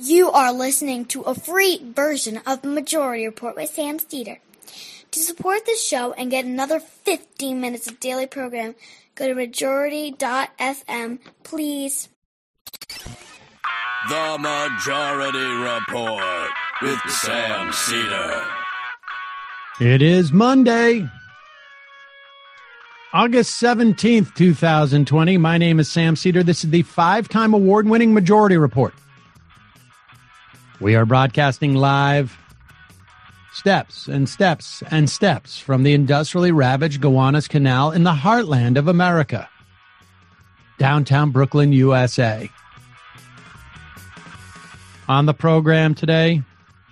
You are listening to a free version of Majority Report with Sam Steeder. To support this show and get another 15 minutes of daily program, go to majority.fm, please. The Majority Report with Sam Steeder. It is Monday, August 17th, 2020. My name is Sam Steeder. This is the 5-time award-winning Majority Report. We are broadcasting live steps and steps and steps from the industrially ravaged Gowanus Canal in the heartland of America, downtown Brooklyn, USA. On the program today,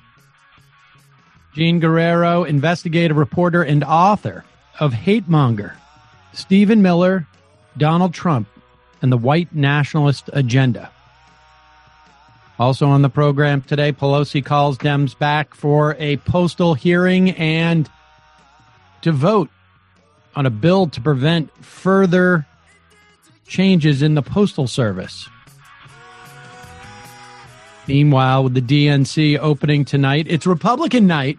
Gene Guerrero, investigative reporter and author of Hate Monger, Stephen Miller, Donald Trump, and the White Nationalist Agenda. Also on the program today, Pelosi calls Dems back for a postal hearing and to vote on a bill to prevent further changes in the Postal Service. Meanwhile, with the DNC opening tonight, it's Republican night.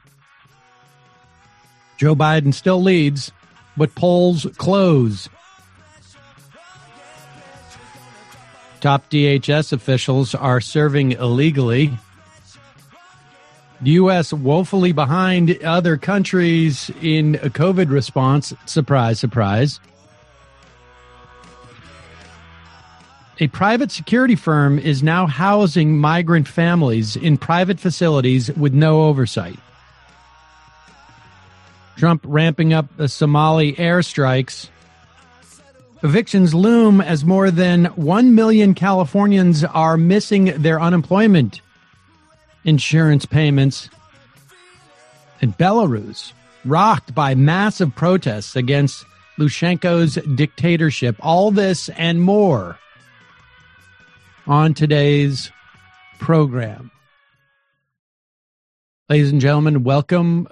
Joe Biden still leads, but polls close. Top DHS officials are serving illegally. The U.S. woefully behind other countries in a COVID response. Surprise, surprise. A private security firm is now housing migrant families in private facilities with no oversight. Trump ramping up the Somali airstrikes. Evictions loom as more than 1 million Californians are missing their unemployment insurance payments. And Belarus, rocked by massive protests against Lukashenko's dictatorship. All this and more on today's program. Ladies and gentlemen, welcome.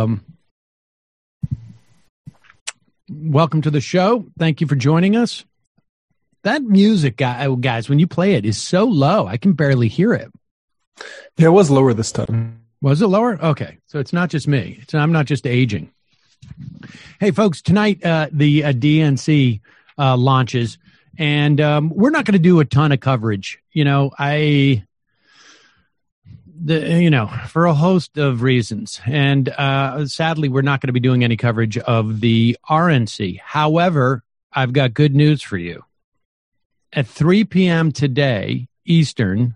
Welcome to the show. Thank you for joining us. That music, guys, when you play it, is so low. I can barely hear it. Yeah, it was lower this time. Was it lower? Okay. So it's not just me. I'm not just aging. Hey, folks, tonight the DNC launches, and we're not going to do a ton of coverage. For a host of reasons. And sadly, we're not going to be doing any coverage of the RNC. However, I've got good news for you. At 3 p.m. today, Eastern,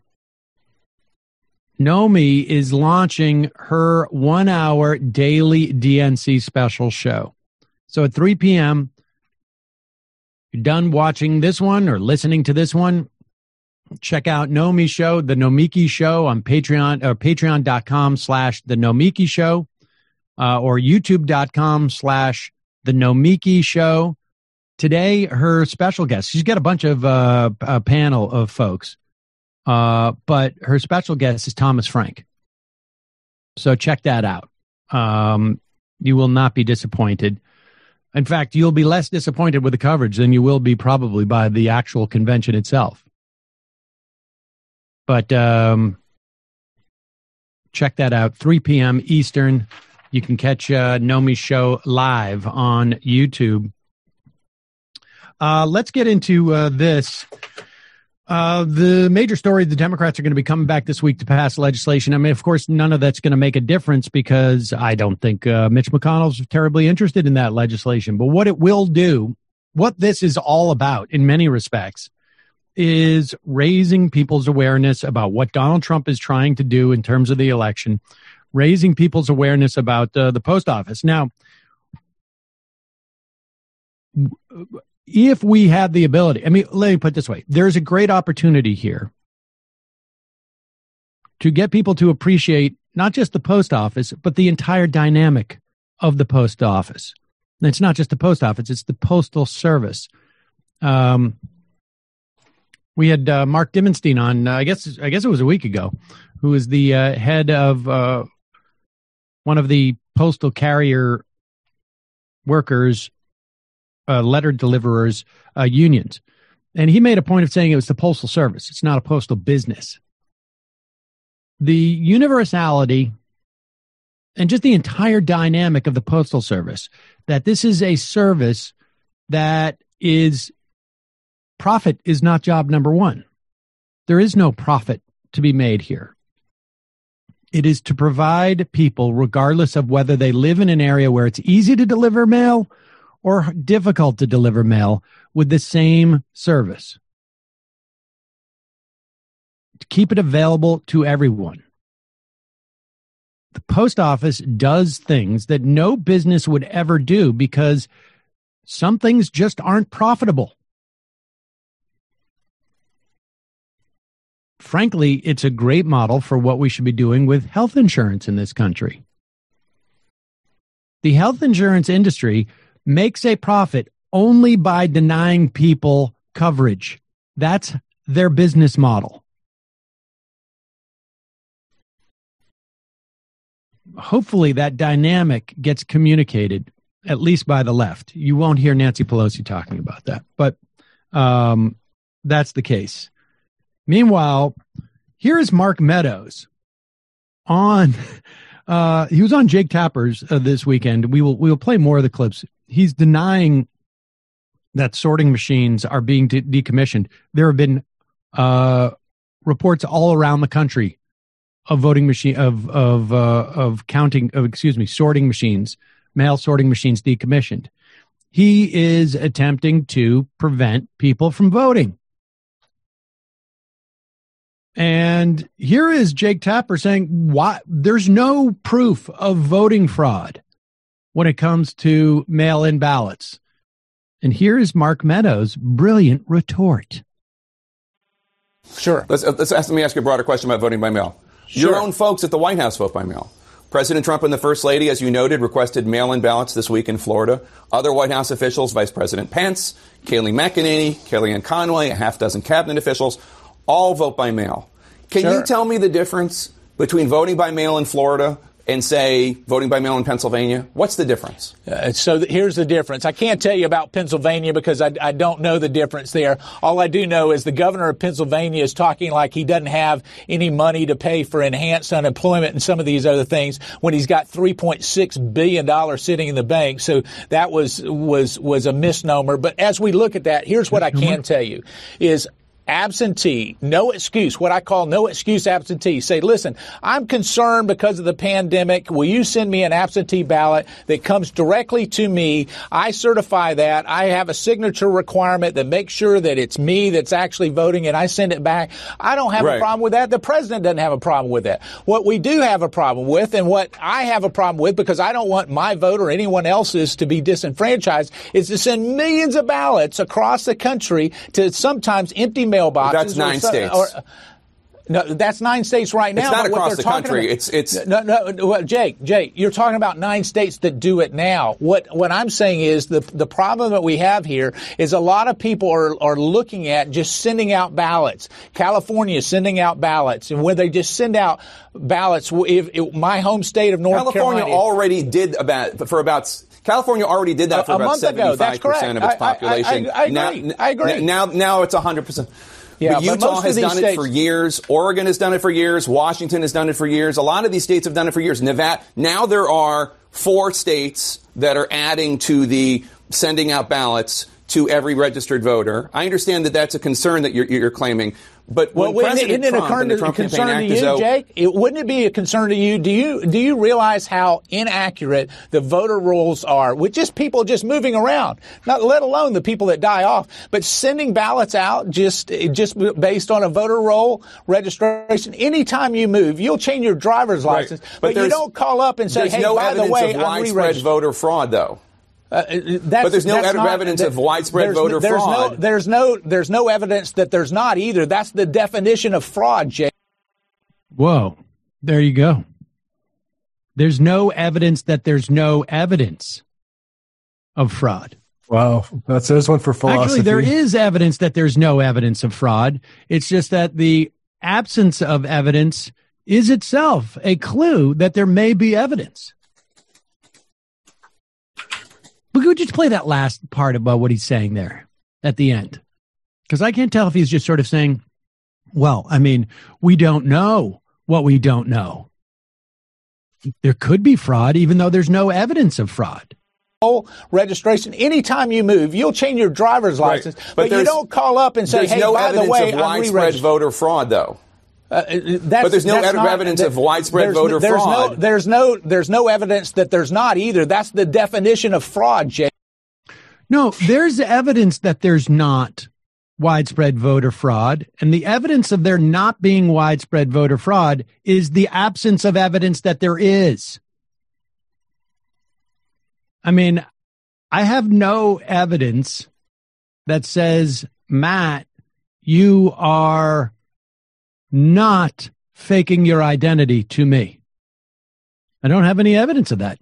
Nomi is launching her 1-hour daily DNC special show. So at 3 p.m., you're done watching this one or listening to this one, check out Nomi's show, The Nomiki Show, on Patreon, or patreon.com/The Nomiki Show, or youtube.com/The Nomiki Show. Today, her special guest, she's got a bunch of a panel of folks, but her special guest is Thomas Frank. So check that out. You will not be disappointed. In fact, you'll be less disappointed with the coverage than you will be probably by the actual convention itself. But check that out, 3 p.m. Eastern. You can catch Nomi's show live on YouTube. Let's get into this. The major story, the Democrats are going to be coming back this week to pass legislation. I mean, of course, none of that's going to make a difference because I don't think Mitch McConnell's terribly interested in that legislation. But what it will do, what this is all about in many respects, is raising people's awareness about what Donald Trump is trying to do in terms of the election, raising people's awareness about the post office. Now, if we have the ability, I mean, let me put it this way. There's a great opportunity here to get people to appreciate not just the post office, but the entire dynamic of the post office. And it's not just the post office, it's the postal service. We had Mark Dimmonstein on, I guess it was a week ago, who is the head of one of the postal carrier workers, letter deliverers unions. And he made a point of saying it was the postal service. It's not a postal business. the universality and just the entire dynamic of the Postal Service, that this is a service that is profit is not job number one. There is no profit to be made here. It is to provide people, regardless of whether they live in an area where it's easy to deliver mail or difficult to deliver mail, with the same service. To keep it available to everyone. The post office does things that no business would ever do because some things just aren't profitable. Frankly, it's a great model for what we should be doing with health insurance in this country. The health insurance industry makes a profit only by denying people coverage. That's their business model. Hopefully that dynamic gets communicated, at least by the left. You won't hear Nancy Pelosi talking about that, but that's the case. Meanwhile, here is Mark Meadows on. He was on Jake Tapper's this weekend. We will play more of the clips. He's denying that sorting machines are being decommissioned. There have been reports all around the country of voting machine sorting machines, mail sorting machines decommissioned. He is attempting to prevent people from voting. And here is Jake Tapper saying, "Why there's no proof of voting fraud when it comes to mail-in ballots." And here is Mark Meadows' brilliant retort. Sure. Let me ask you a broader question about voting by mail. Sure. Your own folks at the White House vote by mail. President Trump and the First Lady, as you noted, requested mail-in ballots this week in Florida. Other White House officials, Vice President Pence, Kayleigh McEnany, Kellyanne Conway, a half dozen cabinet officials, all vote by mail. Can you tell me the difference between voting by mail in Florida and, say, voting by mail in Pennsylvania? What's the difference? Here's the difference. I can't tell you about Pennsylvania because I don't know the difference there. All I do know is the governor of Pennsylvania is talking like he doesn't have any money to pay for enhanced unemployment and some of these other things when he's got $3.6 billion sitting in the bank. So that was a misnomer. But as we look at that, here's what I can tell you is absentee, no excuse, what I call no excuse absentee. Say, listen, I'm concerned because of the pandemic. Will you send me an absentee ballot that comes directly to me? I certify that. I have a signature requirement that makes sure that it's me that's actually voting and I send it back. I don't have a problem with that. The president doesn't have a problem with that. What we do have a problem with and what I have a problem with because I don't want my vote or anyone else's to be disenfranchised is to send millions of ballots across the country to sometimes empty mailboxes. That's 9 states. No, that's 9 states right now. It's not across the country. Well, Jake, you're talking about 9 states that do it now. What I'm saying is the problem that we have here is a lot of people are looking at just sending out ballots. California is sending out ballots, and when they just send out ballots, my home state of North Carolina already did California already did that for about 75% of its population. I agree. Now it's 100%. Yeah, but Utah has done it for years. Oregon has done it for years. Washington has done it for years. A lot of these states have done it for years. Nevada. Now there are 4 states that are adding to the sending out ballots to every registered voter. I understand that that's a concern that you're claiming. But when President Trump and the Trump campaign act as though... Jake? Wouldn't it be a concern to you? Do you realize how inaccurate the voter rolls are with just people just moving around, not let alone the people that die off, but sending ballots out just based on a voter roll registration? Anytime you move, you'll change your driver's license, but you don't call up and say, "Hey, by the way, I'm widespread voter fraud, though." But there's no evidence of widespread voter fraud. There's no evidence that there's not either. That's the definition of fraud, Jay. Whoa, there you go. There's no evidence that there's no evidence of fraud. Wow, there's one for philosophy. Actually, there is evidence that there's no evidence of fraud. It's just that the absence of evidence is itself a clue that there may be evidence. But could you just play that last part about what he's saying there at the end? Because I can't tell if he's just sort of saying, well, I mean, we don't know what we don't know. There could be fraud, even though there's no evidence of fraud. Registration. Anytime you move, you'll change your driver's license, right. but you don't call up and say, "Hey, no by the way, of widespread voter fraud, though." But there's no evidence of widespread voter fraud. There's no evidence that there's not either. That's the definition of fraud, Jay. No, there's evidence that there's not widespread voter fraud, and the evidence of there not being widespread voter fraud is the absence of evidence that there is. I mean, I have no evidence that says, Matt, you are not faking your identity to me. I don't have any evidence of that.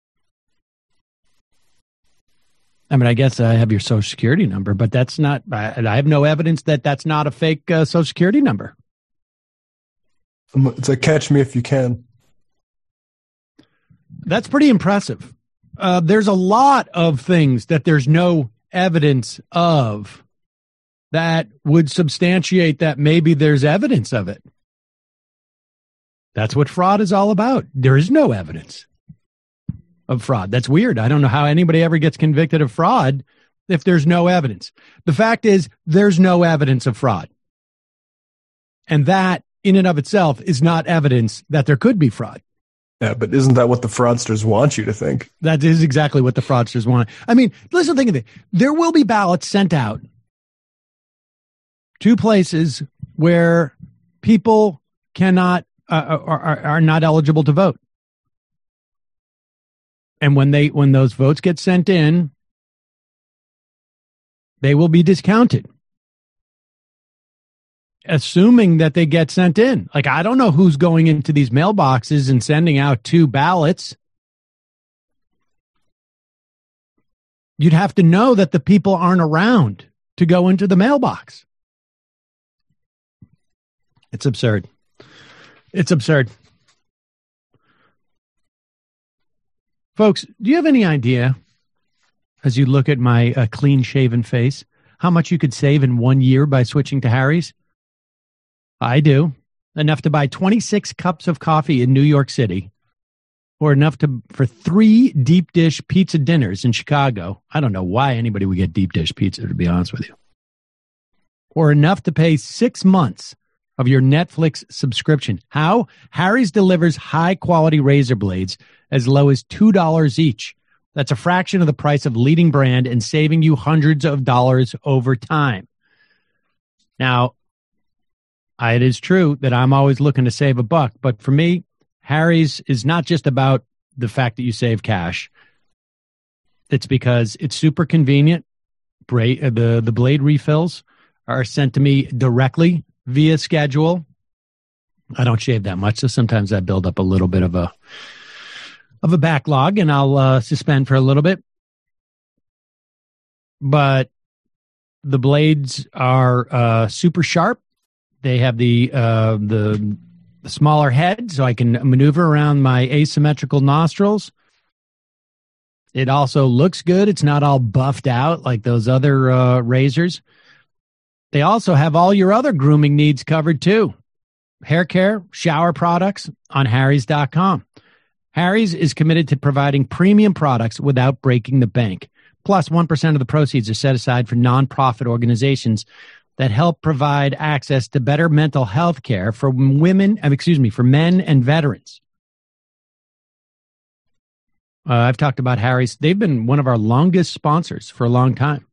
I mean, I guess I have your Social Security number, but that's not, I have no evidence that that's not a fake Social Security number. It's a catch me if you can. That's pretty impressive. There's a lot of things that there's no evidence of that would substantiate that maybe there's evidence of it. That's what fraud is all about. There is no evidence of fraud. That's weird. I don't know how anybody ever gets convicted of fraud if there's no evidence. The fact is, there's no evidence of fraud. And that, in and of itself, is not evidence that there could be fraud. Yeah, but isn't that what the fraudsters want you to think? That is exactly what the fraudsters want. I mean, listen, think of it. There will be ballots sent out to places where people cannot are not eligible to vote. And when those votes get sent in, they will be discounted, assuming that they get sent in. Like, I don't know who's going into these mailboxes and sending out 2 ballots. You'd have to know that the people aren't around to go into the mailbox. It's absurd. It's absurd. Folks, do you have any idea, as you look at my clean-shaven face, how much you could save in 1 year by switching to Harry's? I do. Enough to buy 26 cups of coffee in New York City, or enough for 3 deep dish pizza dinners in Chicago. I don't know why anybody would get deep dish pizza, to be honest with you. Or enough to pay 6 months of your Netflix subscription. How? Harry's delivers high-quality razor blades as low as $2 each. That's a fraction of the price of leading brand and saving you hundreds of dollars over time. Now, it is true that I'm always looking to save a buck, but for me, Harry's is not just about the fact that you save cash. It's because it's super convenient. The blade refills are sent to me directly via schedule. I don't shave that much, so sometimes I build up a little bit of a backlog, and I'll suspend for a little bit. But the blades are super sharp. They have the smaller head, so I can maneuver around my asymmetrical nostrils. It also looks good. It's not all buffed out like those other razors. They also have all your other grooming needs covered too. Hair care, shower products on Harrys.com. Harry's is committed to providing premium products without breaking the bank. Plus, 1% of the proceeds are set aside for nonprofit organizations that help provide access to better mental health care for men and veterans. I've talked about Harry's. They've been one of our longest sponsors for a long time.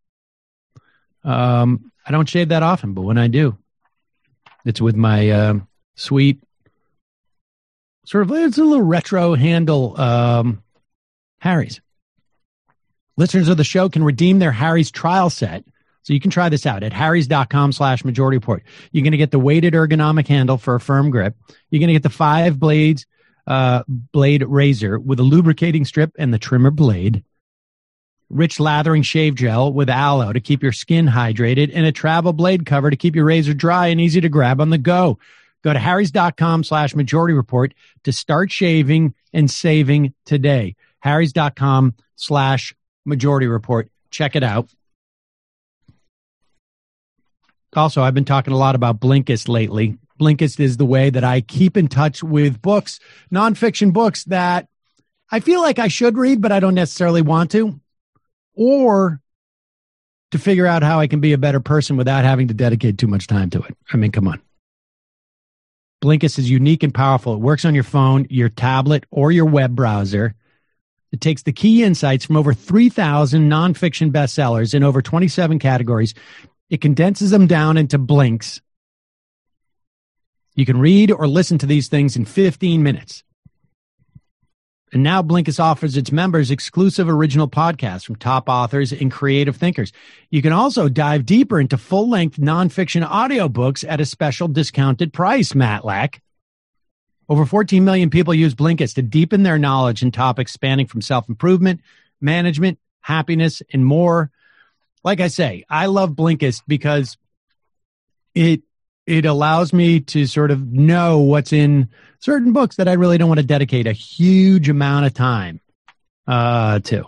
I don't shave that often, but when I do, it's with my sweet, it's a little retro handle Harry's. Listeners of the show can redeem their Harry's trial set. So you can try this out at harrys.com/Majority Report. You're going to get the weighted ergonomic handle for a firm grip. You're going to get the 5 blade razor with a lubricating strip and the trimmer blade. Rich lathering shave gel with aloe to keep your skin hydrated, and a travel blade cover to keep your razor dry and easy to grab on the go. Go to harrys.com/Majority Report to start shaving and saving today. harrys.com/Majority Report. Check it out. Also, I've been talking a lot about Blinkist lately. Blinkist is the way that I keep in touch with books, nonfiction books that I feel like I should read, but I don't necessarily want to, or to figure out how I can be a better person without having to dedicate too much time to it. I mean, come on. Blinkist is unique and powerful. It works on your phone, your tablet, or your web browser. It takes the key insights from over 3,000 nonfiction bestsellers in over 27 categories. It condenses them down into blinks. You can read or listen to these things in 15 minutes. And now Blinkist offers its members exclusive original podcasts from top authors and creative thinkers. You can also dive deeper into full-length nonfiction audiobooks at a special discounted price, Matlack. Over 14 million people use Blinkist to deepen their knowledge in topics spanning from self-improvement, management, happiness, and more. Like I say, I love Blinkist because it allows me to sort of know what's in certain books that I really don't want to dedicate a huge amount of time to.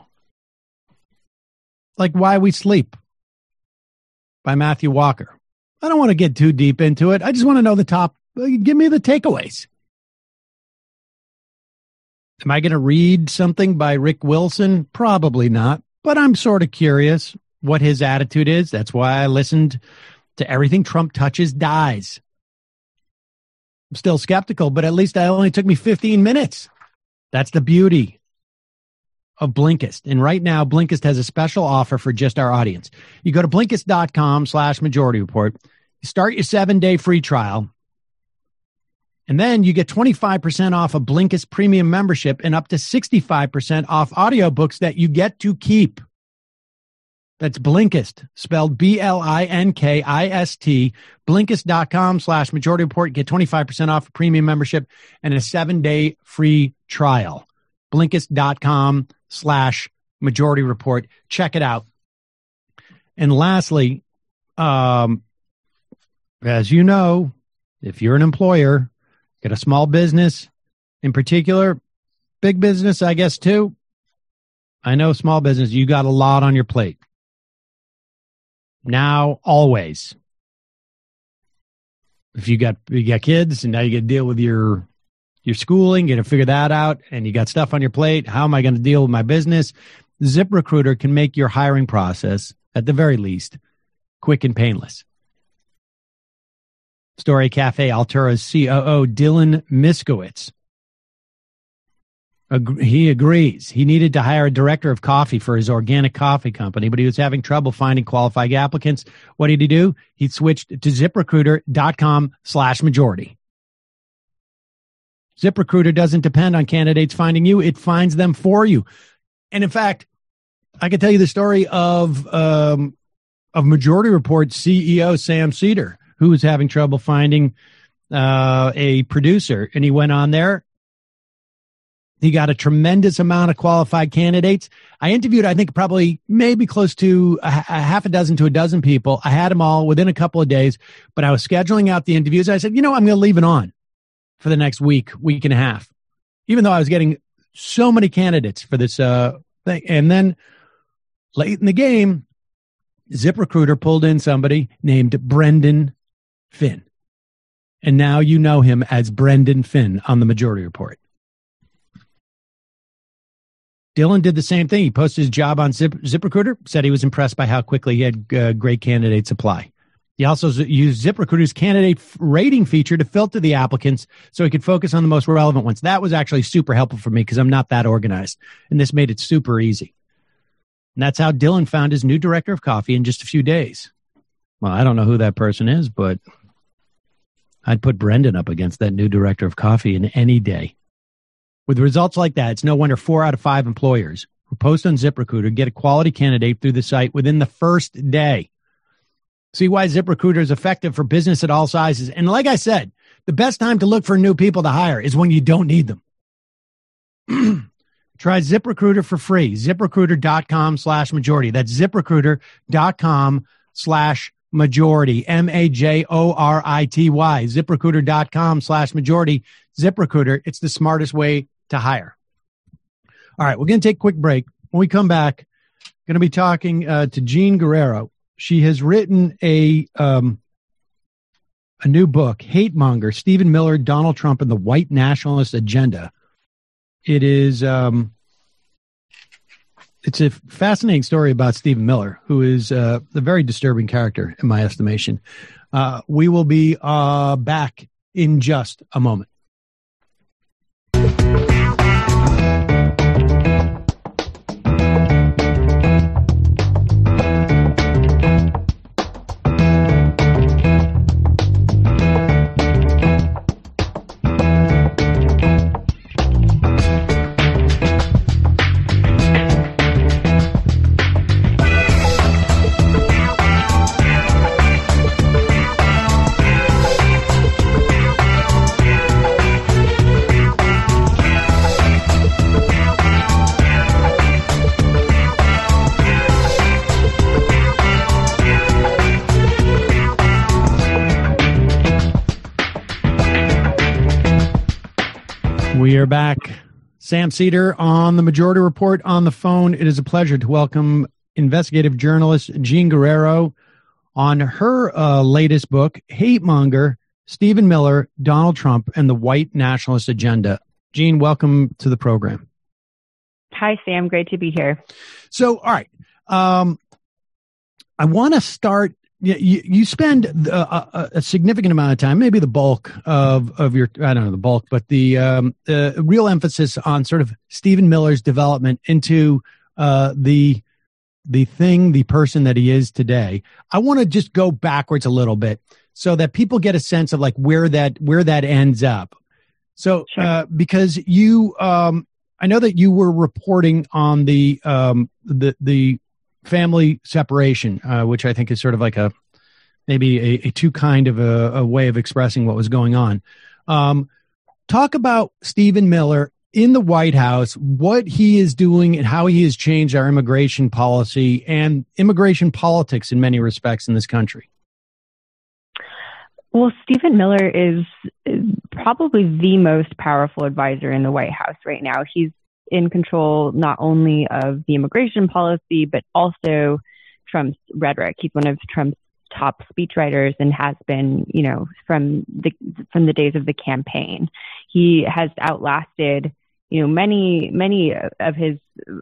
Like Why We Sleep by Matthew Walker. I don't want to get too deep into it. I just want to know the top. Give me the takeaways. Am I going to read something by Rick Wilson? Probably not, but I'm sort of curious what his attitude is. That's why I listened to Everything Trump Touches Dies. I'm still skeptical, but at least it only took me 15 minutes. That's the beauty of Blinkist. And right now, Blinkist has a special offer for just our audience. You go to Blinkist.com/Majority Report. You start your 7-day free trial. And then you get 25% off a Blinkist premium membership and up to 65% off audiobooks that you get to keep. That's Blinkist, spelled Blinkist, Blinkist.com/Majority Report. Get 25% off a premium membership and a 7-day free trial. Blinkist.com/Majority Report. Check it out. And lastly, as you know, if you're an employer, get a small business in particular, big business, I guess, too. I know small business, you got a lot on your plate. Now, always. If you got kids and now you got to deal with your schooling, you got to figure that out, and you got stuff on your plate, how am I going to deal with my business? ZipRecruiter can make your hiring process, at the very least, quick and painless. Story Cafe Altura's COO, Dylan Miskowitz. He agrees. He needed to hire a director of coffee for his organic coffee company, but he was having trouble finding qualified applicants. What did he do? He switched to ZipRecruiter.com/majority. ZipRecruiter doesn't depend on candidates finding you. It finds them for you. And in fact, I can tell you the story of Majority Report CEO Sam Seder, who was having trouble finding a producer. And he went on there. He got a tremendous amount of qualified candidates. I interviewed, I think, maybe close to a half a dozen to a dozen people. I had them all within a couple of days, but I was scheduling out the interviews. I said, I'm going to leave it on for the next week and a half, even though I was getting so many candidates for this thing. And then late in the game, ZipRecruiter pulled in somebody named Brendan Finn. And now you know him as Brendan Finn on the Majority Report. Dylan did the same thing. He posted his job on ZipRecruiter, said he was impressed by how quickly he had great candidates apply. He also used ZipRecruiter's candidate rating feature to filter the applicants so he could focus on the most relevant ones. That was actually super helpful for me because I'm not that organized, and this made it super easy. And that's how Dylan found his new director of coffee in just a few days. Well, I don't know who that person is, but I'd put Brendan up against that new director of coffee in any day. With results like that, it's no wonder 4 out of 5 employers who post on ZipRecruiter get a quality candidate through the site within the first day. See why ZipRecruiter is effective for business at all sizes. And like I said, the best time to look for new people to hire is when you don't need them. Try ZipRecruiter for free. ZipRecruiter.com/majority. That's ZipRecruiter.com/majority. MAJORITY. ZipRecruiter.com/majority. ZipRecruiter, it's the smartest way to hire. All right, we're going to take a quick break. When we come back, going to be talking to Jean Guerrero. She has written a a new book, Hate Monger, Stephen Miller, Donald Trump, and the White Nationalist Agenda. It is, it's a fascinating story about Stephen Miller, who is a very disturbing character in my estimation. We will be back in just a moment. We are back. Sam Seder on the Majority Report on the phone. It is a pleasure to welcome investigative journalist Jean Guerrero on her latest book, Hate Monger, Stephen Miller, Donald Trump, and the White Nationalist Agenda. Jean, welcome to the program. Hi, Sam. Great to be here. So, all right. I want to start. You spend a significant amount of time, maybe the bulk of your, I don't know the bulk, but the real emphasis on sort of Stephen Miller's development into the person that he is today. I want to just go backwards a little bit so that people get a sense of like where that ends up. So, sure. Because you, I know that you were reporting on the family separation, which I think is sort of like maybe a too kind of a way of expressing what was going on. Talk about Stephen Miller in the White House, what he is doing and how he has changed our immigration policy and immigration politics in many respects in this country. Well, Stephen Miller is probably the most powerful advisor in the White House right now. He's in control not only of the immigration policy, but also Trump's rhetoric. He's one of Trump's top speechwriters and has been, from the days of the campaign. He has outlasted, many of his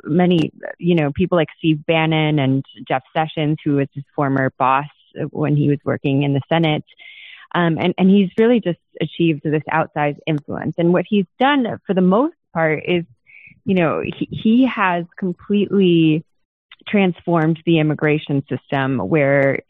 people like Steve Bannon and Jeff Sessions, who was his former boss when he was working in the Senate. And he's really just achieved this outsized influence. And what he's done for the most part is, he has completely transformed the immigration system where,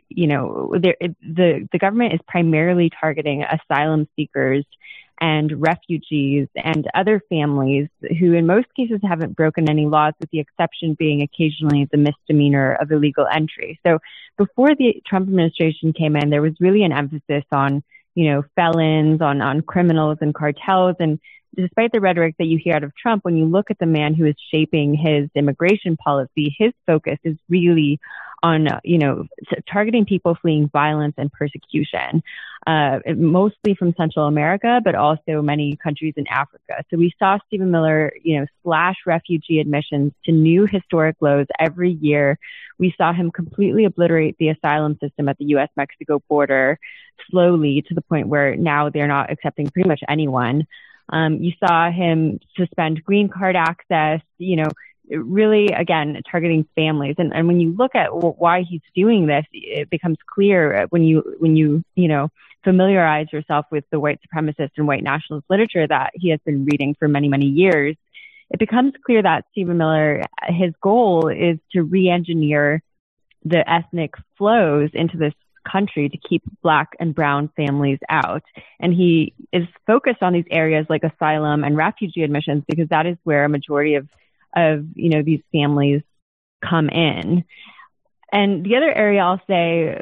the government is primarily targeting asylum seekers and refugees and other families who in most cases haven't broken any laws, with the exception being occasionally the misdemeanor of illegal entry. So before the Trump administration came in, there was really an emphasis on, felons, on criminals and cartels. And despite the rhetoric that you hear out of Trump, when you look at the man who is shaping his immigration policy, his focus is really on, targeting people fleeing violence and persecution, mostly from Central America, but also many countries in Africa. So we saw Stephen Miller, slash refugee admissions to new historic lows every year. We saw him completely obliterate the asylum system at the U.S.-Mexico border slowly to the point where now they're not accepting pretty much anyone. You saw him suspend green card access, really, again, targeting families. And when you look at why he's doing this, it becomes clear when you familiarize yourself with the white supremacist and white nationalist literature that he has been reading for many, many years. It becomes clear that Stephen Miller, his goal is to re-engineer the ethnic flows into this country to keep Black and brown families out. And he is focused on these areas like asylum and refugee admissions because that is where a majority of these families come in. And the other area I'll say,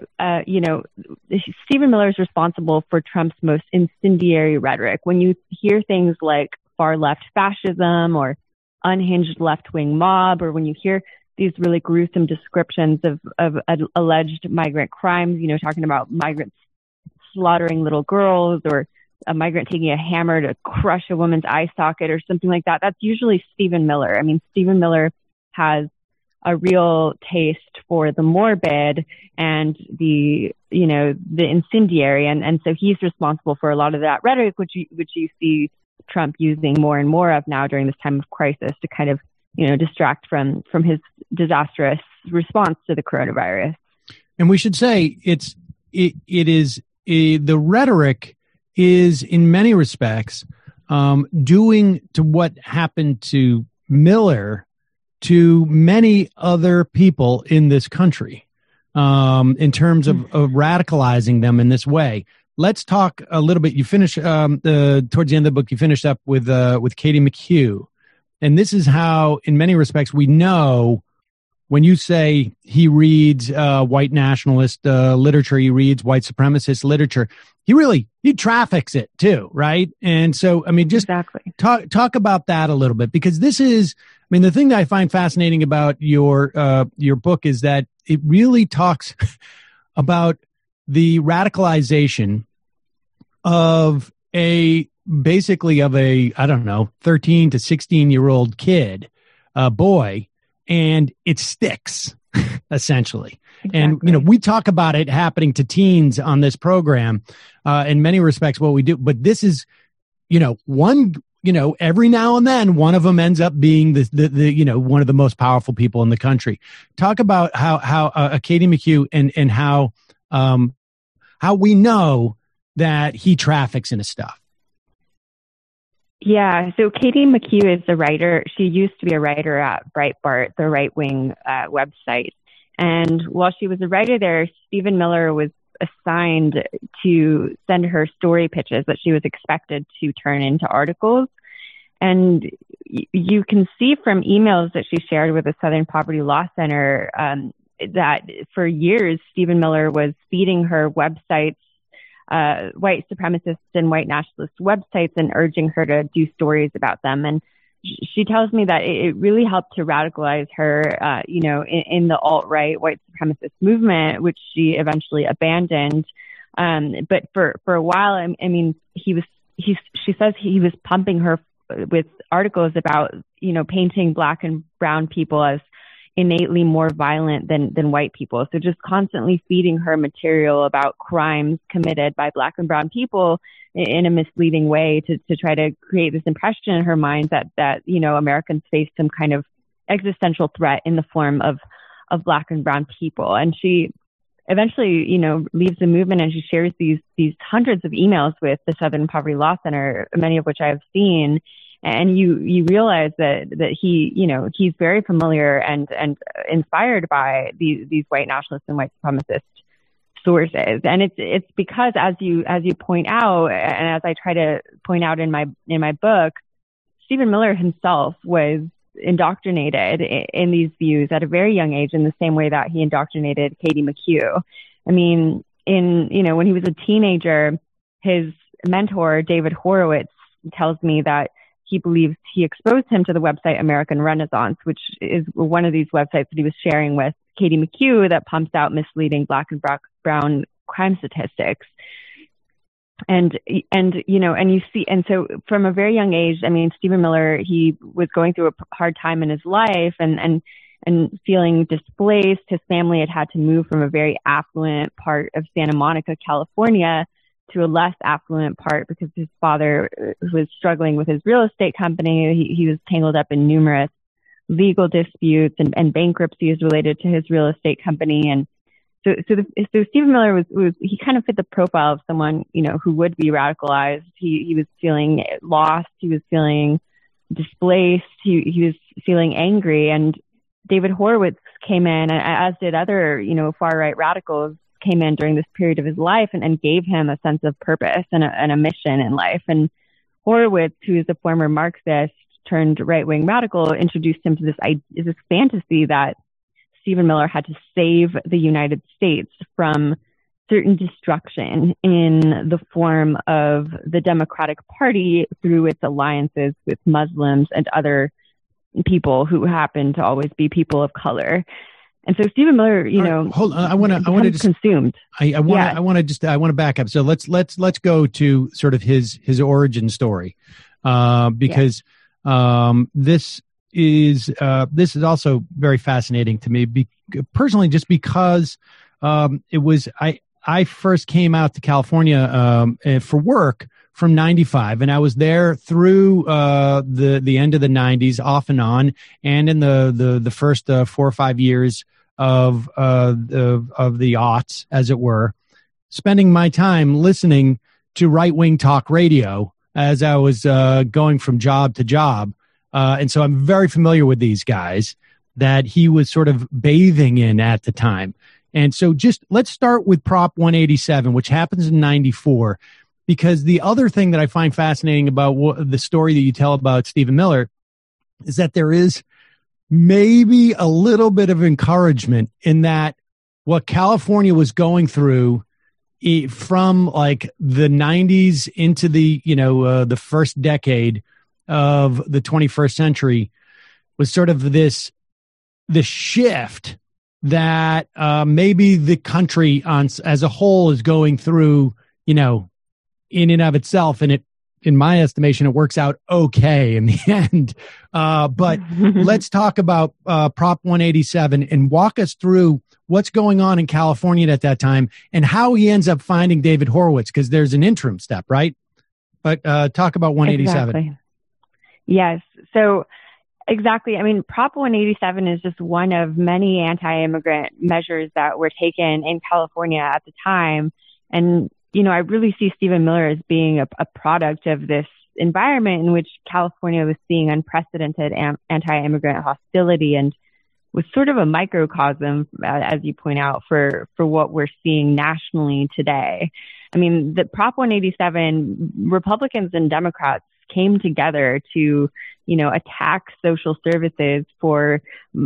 Stephen Miller is responsible for Trump's most incendiary rhetoric. When you hear things like far left fascism or unhinged left-wing mob, or when you hear these really gruesome descriptions of alleged migrant crimes, talking about migrants slaughtering little girls or a migrant taking a hammer to crush a woman's eye socket or something like that. That's usually Stephen Miller. I mean, Stephen Miller has a real taste for the morbid and the incendiary. And so he's responsible for a lot of that rhetoric, which you see Trump using more and more of now during this time of crisis to kind of, distract from his disastrous response to the coronavirus. And we should say the rhetoric is in many respects doing to what happened to Miller to many other people in this country in terms of radicalizing them in this way. Let's talk a little bit. You finish towards the end of the book. You finished up with Katie McHugh, and this is how, in many respects, we know when you say he reads white nationalist literature, he reads white supremacist literature. He traffics it too, right? And so, I mean, just exactly. talk about that a little bit, because this is, I mean, the thing that I find fascinating about your book is that it really talks about the radicalization of basically of a, I don't know, 13 to 16-year-old kid, boy, and it sticks essentially. Exactly. And, we talk about it happening to teens on this program, in many respects what we do, but this is, every now and then one of them ends up being the one of the most powerful people in the country. Talk about how Katie McHugh and how we know that he traffics in his stuff. Yeah, so Katie McHugh is a writer. She used to be a writer at Breitbart, the right-wing website. And while she was a writer there, Stephen Miller was assigned to send her story pitches that she was expected to turn into articles. And you can see from emails that she shared with the Southern Poverty Law Center that for years, Stephen Miller was feeding her websites, white supremacist and white nationalist websites, and urging her to do stories about them. And she tells me that it really helped to radicalize her, in the alt-right white supremacist movement, which she eventually abandoned. But for a while, I mean, she says he was pumping her with articles about, painting Black and brown people as innately more violent than white people. So just constantly feeding her material about crimes committed by Black and brown people in a misleading way to try to create this impression in her mind that Americans face some kind of existential threat in the form of Black and brown people. And she eventually, leaves the movement, and she shares these hundreds of emails with the Southern Poverty Law Center, many of which I've seen. And you realize that he's very familiar and inspired by these white nationalist and white supremacist sources. And it's because, as you point out, and as I try to point out in my book, Stephen Miller himself was indoctrinated in these views at a very young age, in the same way that he indoctrinated Katie McHugh. I mean, when he was a teenager, his mentor, David Horowitz, tells me that he believes he exposed him to the website American Renaissance, which is one of these websites that he was sharing with Katie McHugh that pumps out misleading Black and brown crime statistics. And you see, and so from a very young age, I mean, Stephen Miller, he was going through a hard time in his life and feeling displaced. His family had to move from a very affluent part of Santa Monica, California, to a less affluent part because his father was struggling with his real estate company. He was tangled up in numerous legal disputes and bankruptcies related to his real estate company. And so Stephen Miller he kind of fit the profile of someone, who would be radicalized. He was feeling lost. He was feeling displaced. He was feeling angry. And David Horowitz came in, as did other, far right radicals, came in during this period of his life and gave him a sense of purpose and a mission in life. And Horowitz, who is a former Marxist turned right-wing radical, introduced him to this fantasy that Stephen Miller had to save the United States from certain destruction in the form of the Democratic Party through its alliances with Muslims and other people who happen to always be people of color. And so Stephen Miller, hold on. I want to just consumed. I want to back up. So let's go to sort of his origin story, because this this is also very fascinating to me personally, just because I first came out to California for work from 95, and I was there through the end of the 90s, off and on, and in the first 4 or 5 years of the aughts, as it were, spending my time listening to right-wing talk radio as I was going from job to job. And so I'm very familiar with these guys that he was sort of bathing in at the time. And so let's start with Prop 187, which happens in 94, because the other thing that I find fascinating about the story that you tell about Stephen Miller is that there is maybe a little bit of encouragement in that what California was going through from like the 90s into the first decade of the 21st century was sort of the shift that maybe the country as a whole is going through, in and of itself. And in my estimation, it works out okay in the end. But let's talk about Prop 187 and walk us through what's going on in California at that time and how he ends up finding David Horowitz, because there's an interim step, right? But talk about 187. Exactly. Yes. So exactly. I mean, Prop 187 is just one of many anti-immigrant measures that were taken in California at the time. And, I really see Stephen Miller as being a product of this environment in which California was seeing unprecedented anti-immigrant hostility and was sort of a microcosm, as you point out, for what we're seeing nationally today. I mean, the Prop 187, Republicans and Democrats came together to, attack social services for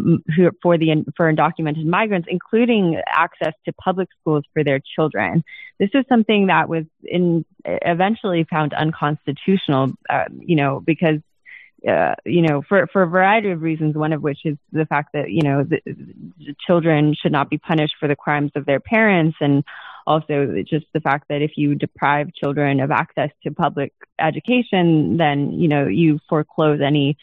undocumented migrants, including access to public schools for their children. This is something that was eventually found unconstitutional, because for a variety of reasons, one of which is the fact that, the children should not be punished for the crimes of their parents. And also just the fact that if you deprive children of access to public education, then, you foreclose any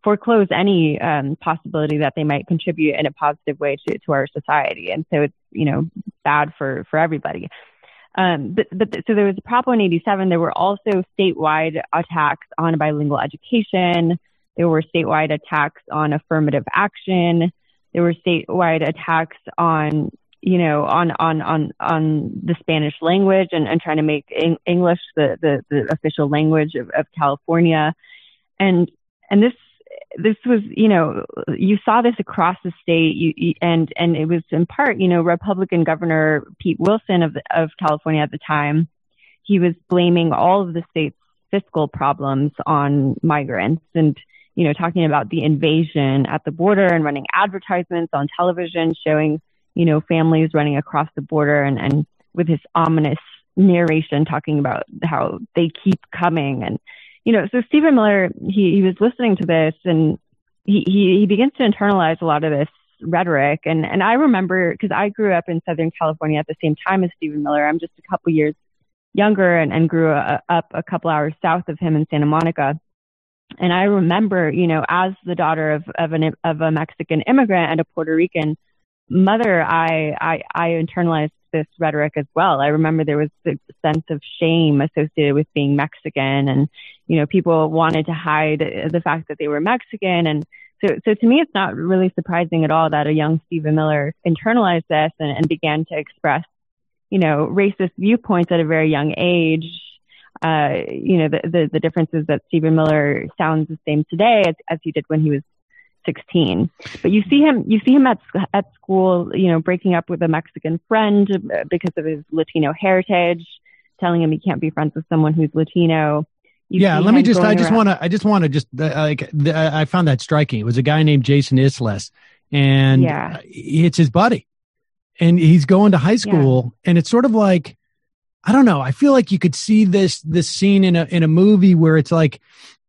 possibility that they might contribute in a positive way to our society. And so it's, bad for everybody. But so there was Prop 187. There were also statewide attacks on bilingual education. There were statewide attacks on affirmative action. There were statewide attacks on the Spanish language and trying to make English the official language of California. And this was, you saw this across the state, and it was in part, Republican Governor Pete Wilson of California at the time. He was blaming all of the state's fiscal problems on migrants and, talking about the invasion at the border and running advertisements on television showing, families running across the border and with his ominous narration talking about how they keep coming. And, so Stephen Miller, he was listening to this and he begins to internalize a lot of this rhetoric. And I remember, because I grew up in Southern California at the same time as Stephen Miller. I'm just a couple years younger and grew up a couple hours south of him in Santa Monica. And I remember, as the daughter of a Mexican immigrant and a Puerto Rican mother, I internalized this rhetoric as well. I remember there was a sense of shame associated with being Mexican, and people wanted to hide the fact that they were Mexican. And so to me, it's not really surprising at all that a young Stephen Miller internalized this and began to express, racist viewpoints at a very young age. The difference is that Stephen Miller sounds the same today as he did when he was 16. But you see him at school, breaking up with a Mexican friend because of his Latino heritage, telling him he can't be friends with someone who's Latino. I found that striking. It was a guy named Jason Isles, and it's his buddy, and he's going to high school, and it's sort of like, I don't know. I feel like you could see this scene in a movie where it's like,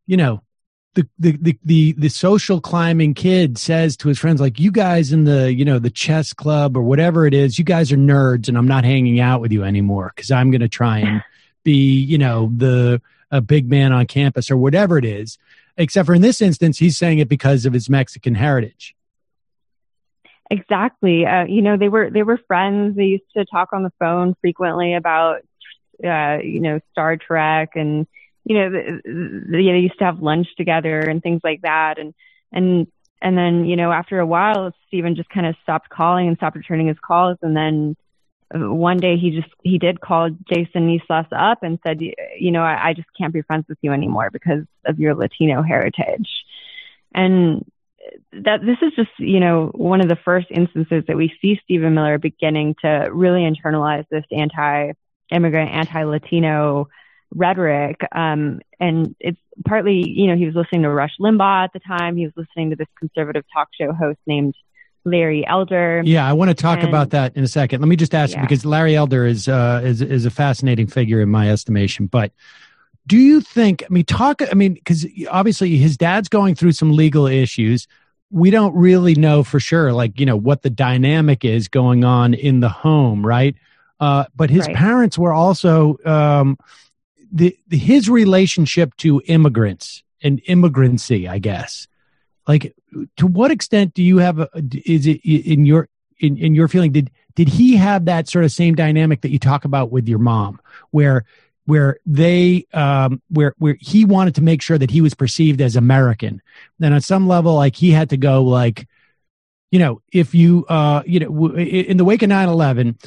the social climbing kid says to his friends, like, you guys in the chess club or whatever it is, you guys are nerds and I'm not hanging out with you anymore because I'm going to try and be, a big man on campus or whatever it is, except for in this instance, he's saying it because of his Mexican heritage. Exactly. They were friends. They used to talk on the phone frequently about, Star Trek, and, they used to have lunch together and things like that. And then, after a while, Stephen just kind of stopped calling and stopped returning his calls. And then one day he did call Jason Nislas up and said, I just can't be friends with you anymore because of your Latino heritage. And that this is just, one of the first instances that we see Stephen Miller beginning to really internalize this anti-immigrant, anti-Latino rhetoric. And it's partly, he was listening to Rush Limbaugh at the time. He was listening to this conservative talk show host named Larry Elder. Yeah, I want to talk about that in a second. Let me just ask you, because Larry Elder is a fascinating figure in my estimation. But do you think, because obviously his dad's going through some legal issues. We don't really know for sure, what the dynamic is going on in the home, right? But his parents were also his relationship to immigrants and immigrancy, I guess. To what extent do you have? Is it in your feeling? Did he have that sort of same dynamic that you talk about with your mom, where he wanted to make sure that he was perceived as American? Then on some level, he had to go if you in the wake of 9/11,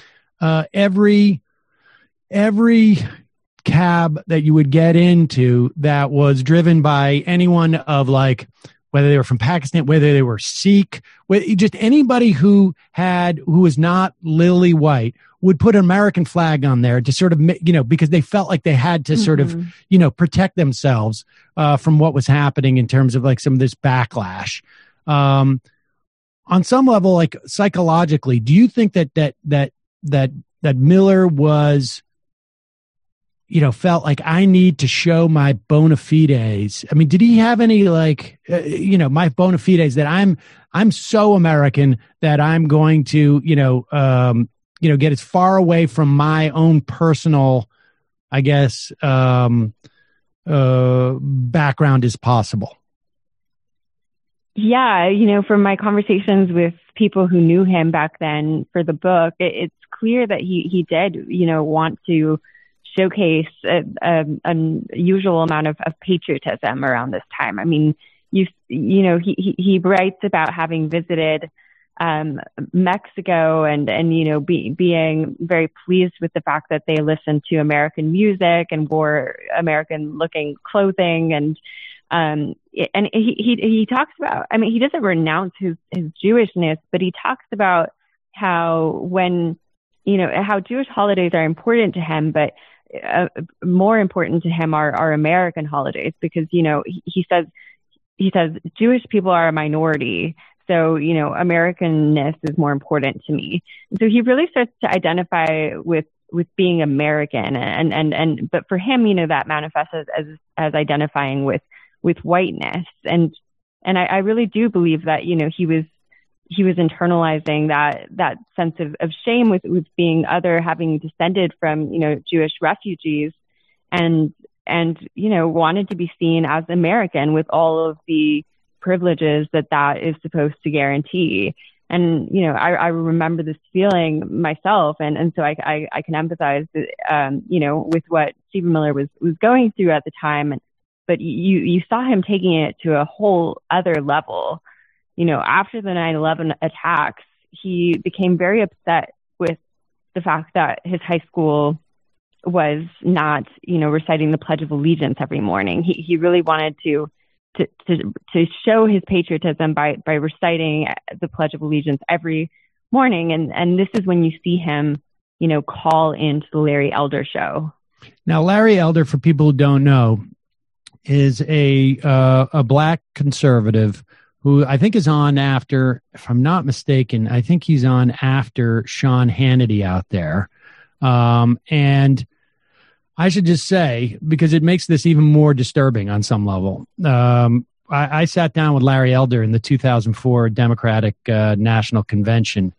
every cab that you would get into that was driven by anyone of whether they were from Pakistan, whether they were Sikh, just anybody who was not lily white would put an American flag on there to sort of, because they felt like they had to sort of, protect themselves from what was happening in terms of some of this backlash. On some level, psychologically, do you think that Miller was, felt like I need to show my bona fides? I mean, did he have any my bona fides that I'm so American that I'm going to, get as far away from my own personal, I guess, background as possible? Yeah. From my conversations with people who knew him back then for the book, it's clear that he did, want to showcase an unusual amount of patriotism around this time. I mean, he writes about having visited Mexico and being very pleased with the fact that they listened to American music and wore American looking clothing. And he talks about, he doesn't renounce his Jewishness, but he talks about how how Jewish holidays are important to him, but more important to him are American holidays, because, he says Jewish people are a minority. So, Americanness is more important to me. And so he really starts to identify with being American. But for him, that manifests as identifying with whiteness. And I really do believe that, he was internalizing that sense of shame with being other, having descended from, Jewish refugees, and wanted to be seen as American with all of the privileges that is supposed to guarantee. And, I remember this feeling myself. And so I can empathize, with what Stephen Miller was going through at the time. But you saw him taking it to a whole other level. After the 9/11 attacks, he became very upset with the fact that his high school was not, reciting the Pledge of Allegiance every morning. He really wanted to show his patriotism by reciting the Pledge of Allegiance every morning. And this is when you see him, call into the Larry Elder show. Now, Larry Elder, for people who don't know, is a black conservative who I think is on after, if I'm not mistaken, I think he's on after Sean Hannity out there. And I should just say, because it makes this even more disturbing on some level, I sat down with Larry Elder in the 2004 Democratic National Convention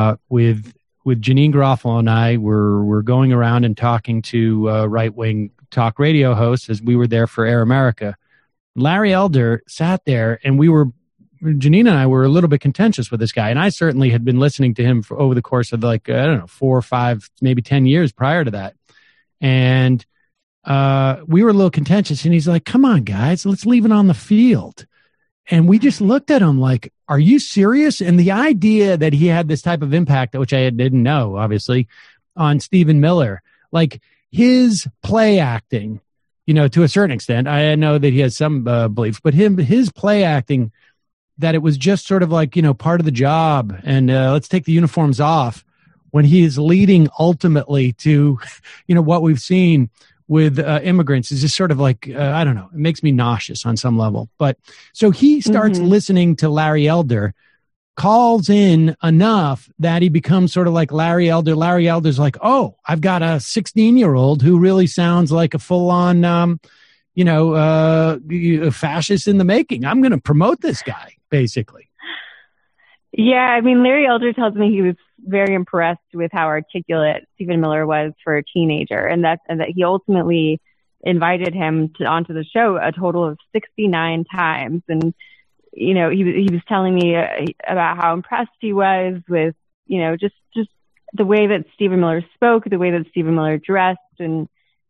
with Janine Garofalo, and I were going around and talking to right-wing talk radio hosts, as we were there for Air America. Larry Elder sat there, and Janine and I were a little bit contentious with this guy. And I certainly had been listening to him for over the course of 4 or 5, maybe 10 years prior to that. And we were a little contentious, and he's like, come on, guys, let's leave it on the field. And we just looked at him like, are you serious? And the idea that he had this type of impact, which I didn't know, obviously, on Stephen Miller, like his play acting, to a certain extent, I know that he has some beliefs, but his play acting, that it was just sort of like, part of the job, and let's take the uniforms off, when he is leading ultimately to, what we've seen with immigrants is just sort of like, I don't know, it makes me nauseous on some level. But so he starts listening to Larry Elder, calls in enough that he becomes sort of like Larry Elder. Larry Elder's like, oh, I've got a 16-year-old who really sounds like a full-on, fascist in the making. I'm going to promote this guy, basically. Yeah, I mean, Larry Elder tells me he was very impressed with how articulate Stephen Miller was for a teenager, and that he ultimately invited him onto the show a total of 69 times. And he was telling me about how impressed he was with just the way that Stephen Miller spoke, the way that Stephen Miller dressed, and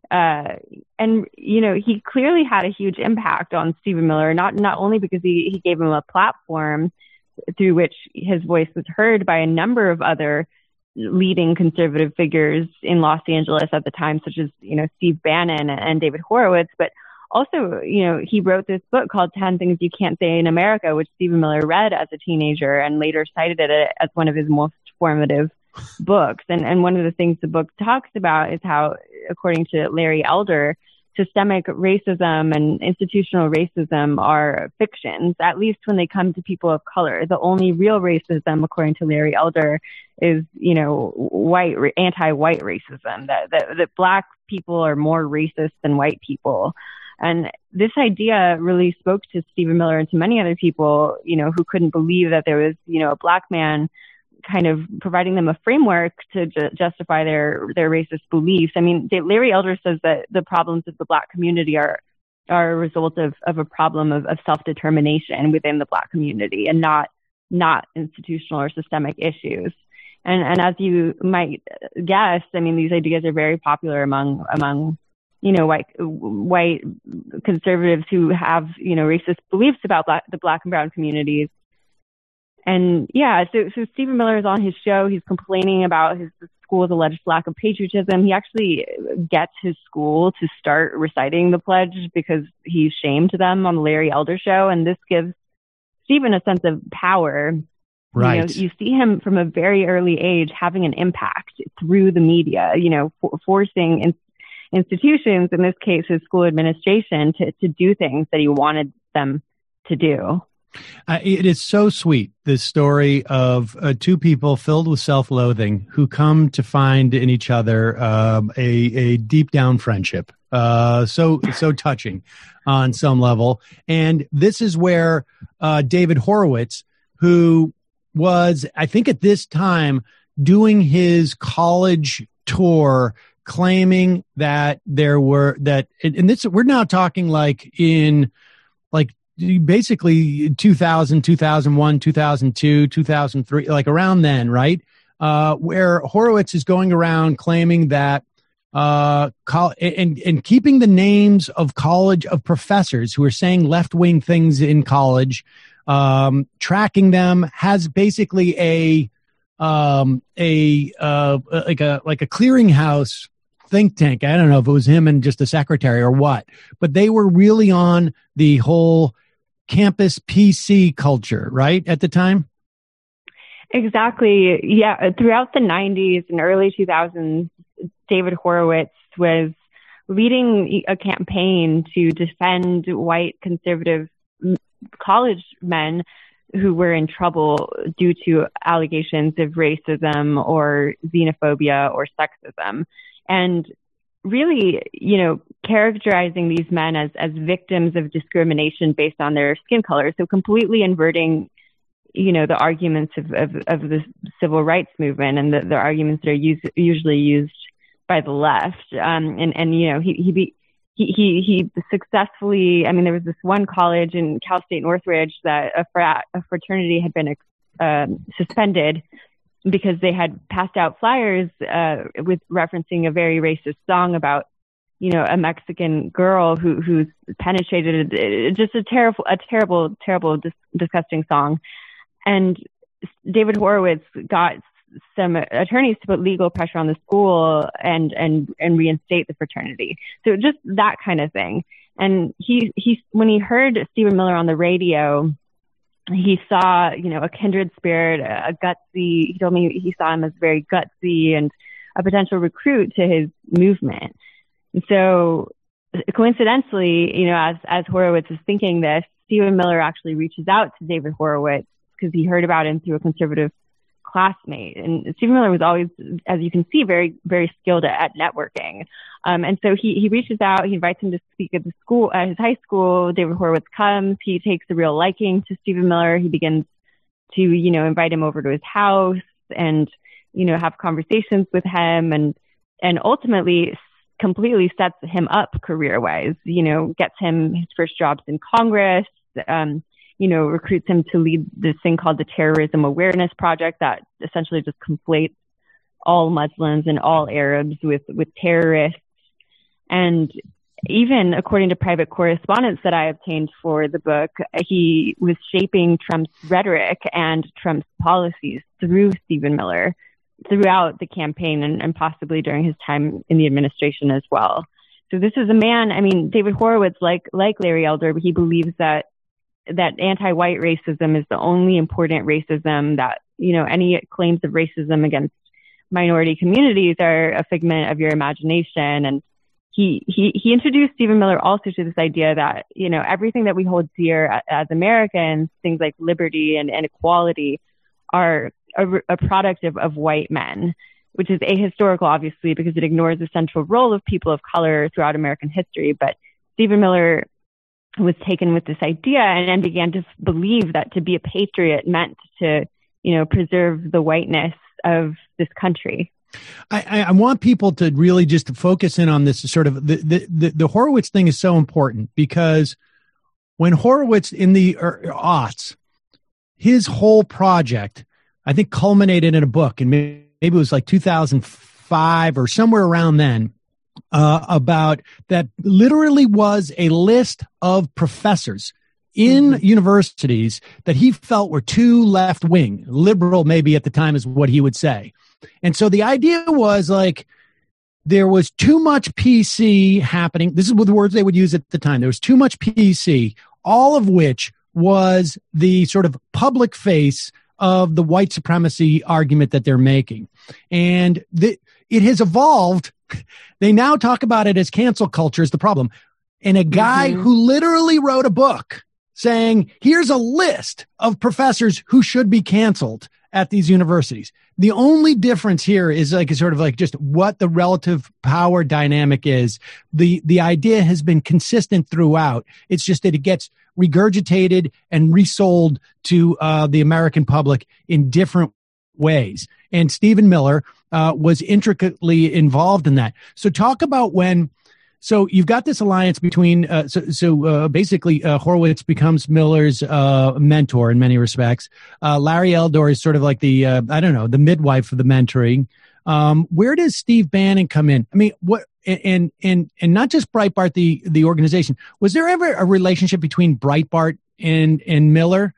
he clearly had a huge impact on Stephen Miller, not only because he gave him a platform through which his voice was heard by a number of other leading conservative figures in Los Angeles at the time, such as, Steve Bannon and David Horowitz, but also, he wrote this book called 10 Things You Can't Say in America, which Stephen Miller read as a teenager and later cited it as one of his most formative books. And one of the things the book talks about is how, according to Larry Elder, systemic racism and institutional racism are fictions, at least when they come to people of color. The only real racism, according to Larry Elder, is, anti-white racism, that Black people are more racist than white people. And this idea really spoke to Stephen Miller and to many other people, who couldn't believe that there was, a Black man kind of providing them a framework to justify their racist beliefs. I mean, Larry Elder says that the problems of the Black community are a result of a problem of self-determination within the Black community, and not institutional or systemic issues. And as you might guess, I mean, these ideas are very popular among white conservatives who have, racist beliefs about the Black and brown communities. And yeah, so Stephen Miller is on his show. He's complaining about his school's alleged lack of patriotism. He actually gets his school to start reciting the pledge because he shamed them on the Larry Elder show. And this gives Stephen a sense of power. Right. You see him from a very early age having an impact through the media, forcing institutions, in this case his school administration, to do things that he wanted them to do. It is so sweet, this story of two people filled with self-loathing who come to find in each other a deep down friendship. So touching on some level. And this is where David Horowitz, who was, I think at this time, doing his college tour, claiming that we're now talking like in basically 2000, 2001, 2002, 2003, like around then, right? Where Horowitz is going around claiming that and keeping the names of professors who are saying left-wing things in college, tracking them, has basically a clearinghouse think tank. I don't know if it was him and just a secretary or what, but they were really on the whole campus PC culture, right, at the time? Exactly. Yeah. Throughout the 90s and early 2000s, David Horowitz was leading a campaign to defend white conservative college men who were in trouble due to allegations of racism or xenophobia or sexism. And really, characterizing these men as victims of discrimination based on their skin color. So completely inverting, the arguments of the civil rights movement and the arguments that are usually used by the left. He he successfully, I mean, there was this one college in Cal State Northridge that a fraternity had been suspended because they had passed out flyers with referencing a very racist song about, a Mexican girl who's penetrated, just a terrible, disgusting song. And David Horowitz got some attorneys to put legal pressure on the school and reinstate the fraternity. So just that kind of thing. And he when he heard Stephen Miller on the radio, he saw, a kindred spirit, a gutsy. He told me he saw him as very gutsy and a potential recruit to his movement. And so coincidentally, as Horowitz is thinking this, Stephen Miller actually reaches out to David Horowitz because he heard about him through a conservative classmate. And Stephen Miller was always, as you can see, very, very skilled at networking. And so he reaches out, he invites him to speak at the school, at his high school. David Horowitz comes, he takes a real liking to Stephen Miller. He begins to, invite him over to his house and, have conversations with him and ultimately completely sets him up career-wise, gets him his first jobs in Congress, recruits him to lead this thing called the Terrorism Awareness Project that essentially just conflates all Muslims and all Arabs with terrorists. And even according to private correspondence that I obtained for the book, he was shaping Trump's rhetoric and Trump's policies through Stephen Miller throughout the campaign and possibly during his time in the administration as well. So this is a man, I mean, David Horowitz, like Larry Elder, he believes that anti-white racism is the only important racism, that, any claims of racism against minority communities are a figment of your imagination. And he introduced Stephen Miller also to this idea that, everything that we hold dear as Americans, things like liberty and equality, are a product of white men, which is ahistorical, obviously, because it ignores the central role of people of color throughout American history. But Stephen Miller was taken with this idea and began to believe that to be a patriot meant to, preserve the whiteness of this country. I want people to really just focus in on this sort of the Horowitz thing is so important, because when Horowitz in the aughts, his whole project, I think, culminated in a book, and maybe it was like 2005 or somewhere around then, about that literally was a list of professors in universities that he felt were too left-wing, liberal maybe at the time is what he would say. And so the idea was like there was too much PC happening. This is the words they would use at the time. There was too much PC, all of which was the sort of public face of the white supremacy argument that they're making. And it has evolved. They now talk about it as cancel culture is the problem. And a guy who literally wrote a book saying, here's a list of professors who should be canceled at these universities. The only difference here is like sort of like just what the relative power dynamic is. The idea has been consistent throughout. It's just that it gets regurgitated and resold to the American public in different ways. And Stephen Miller was intricately involved in that. So talk about so you've got this alliance between, basically Horowitz becomes Miller's mentor in many respects. Larry Elder is sort of like the midwife of the mentoring. Where does Steve Bannon come in? I mean, what, and not just Breitbart, the organization. Was there ever a relationship between Breitbart and Miller?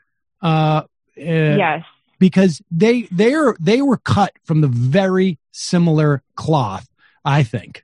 Yes. Because they were cut from the very similar cloth, I think.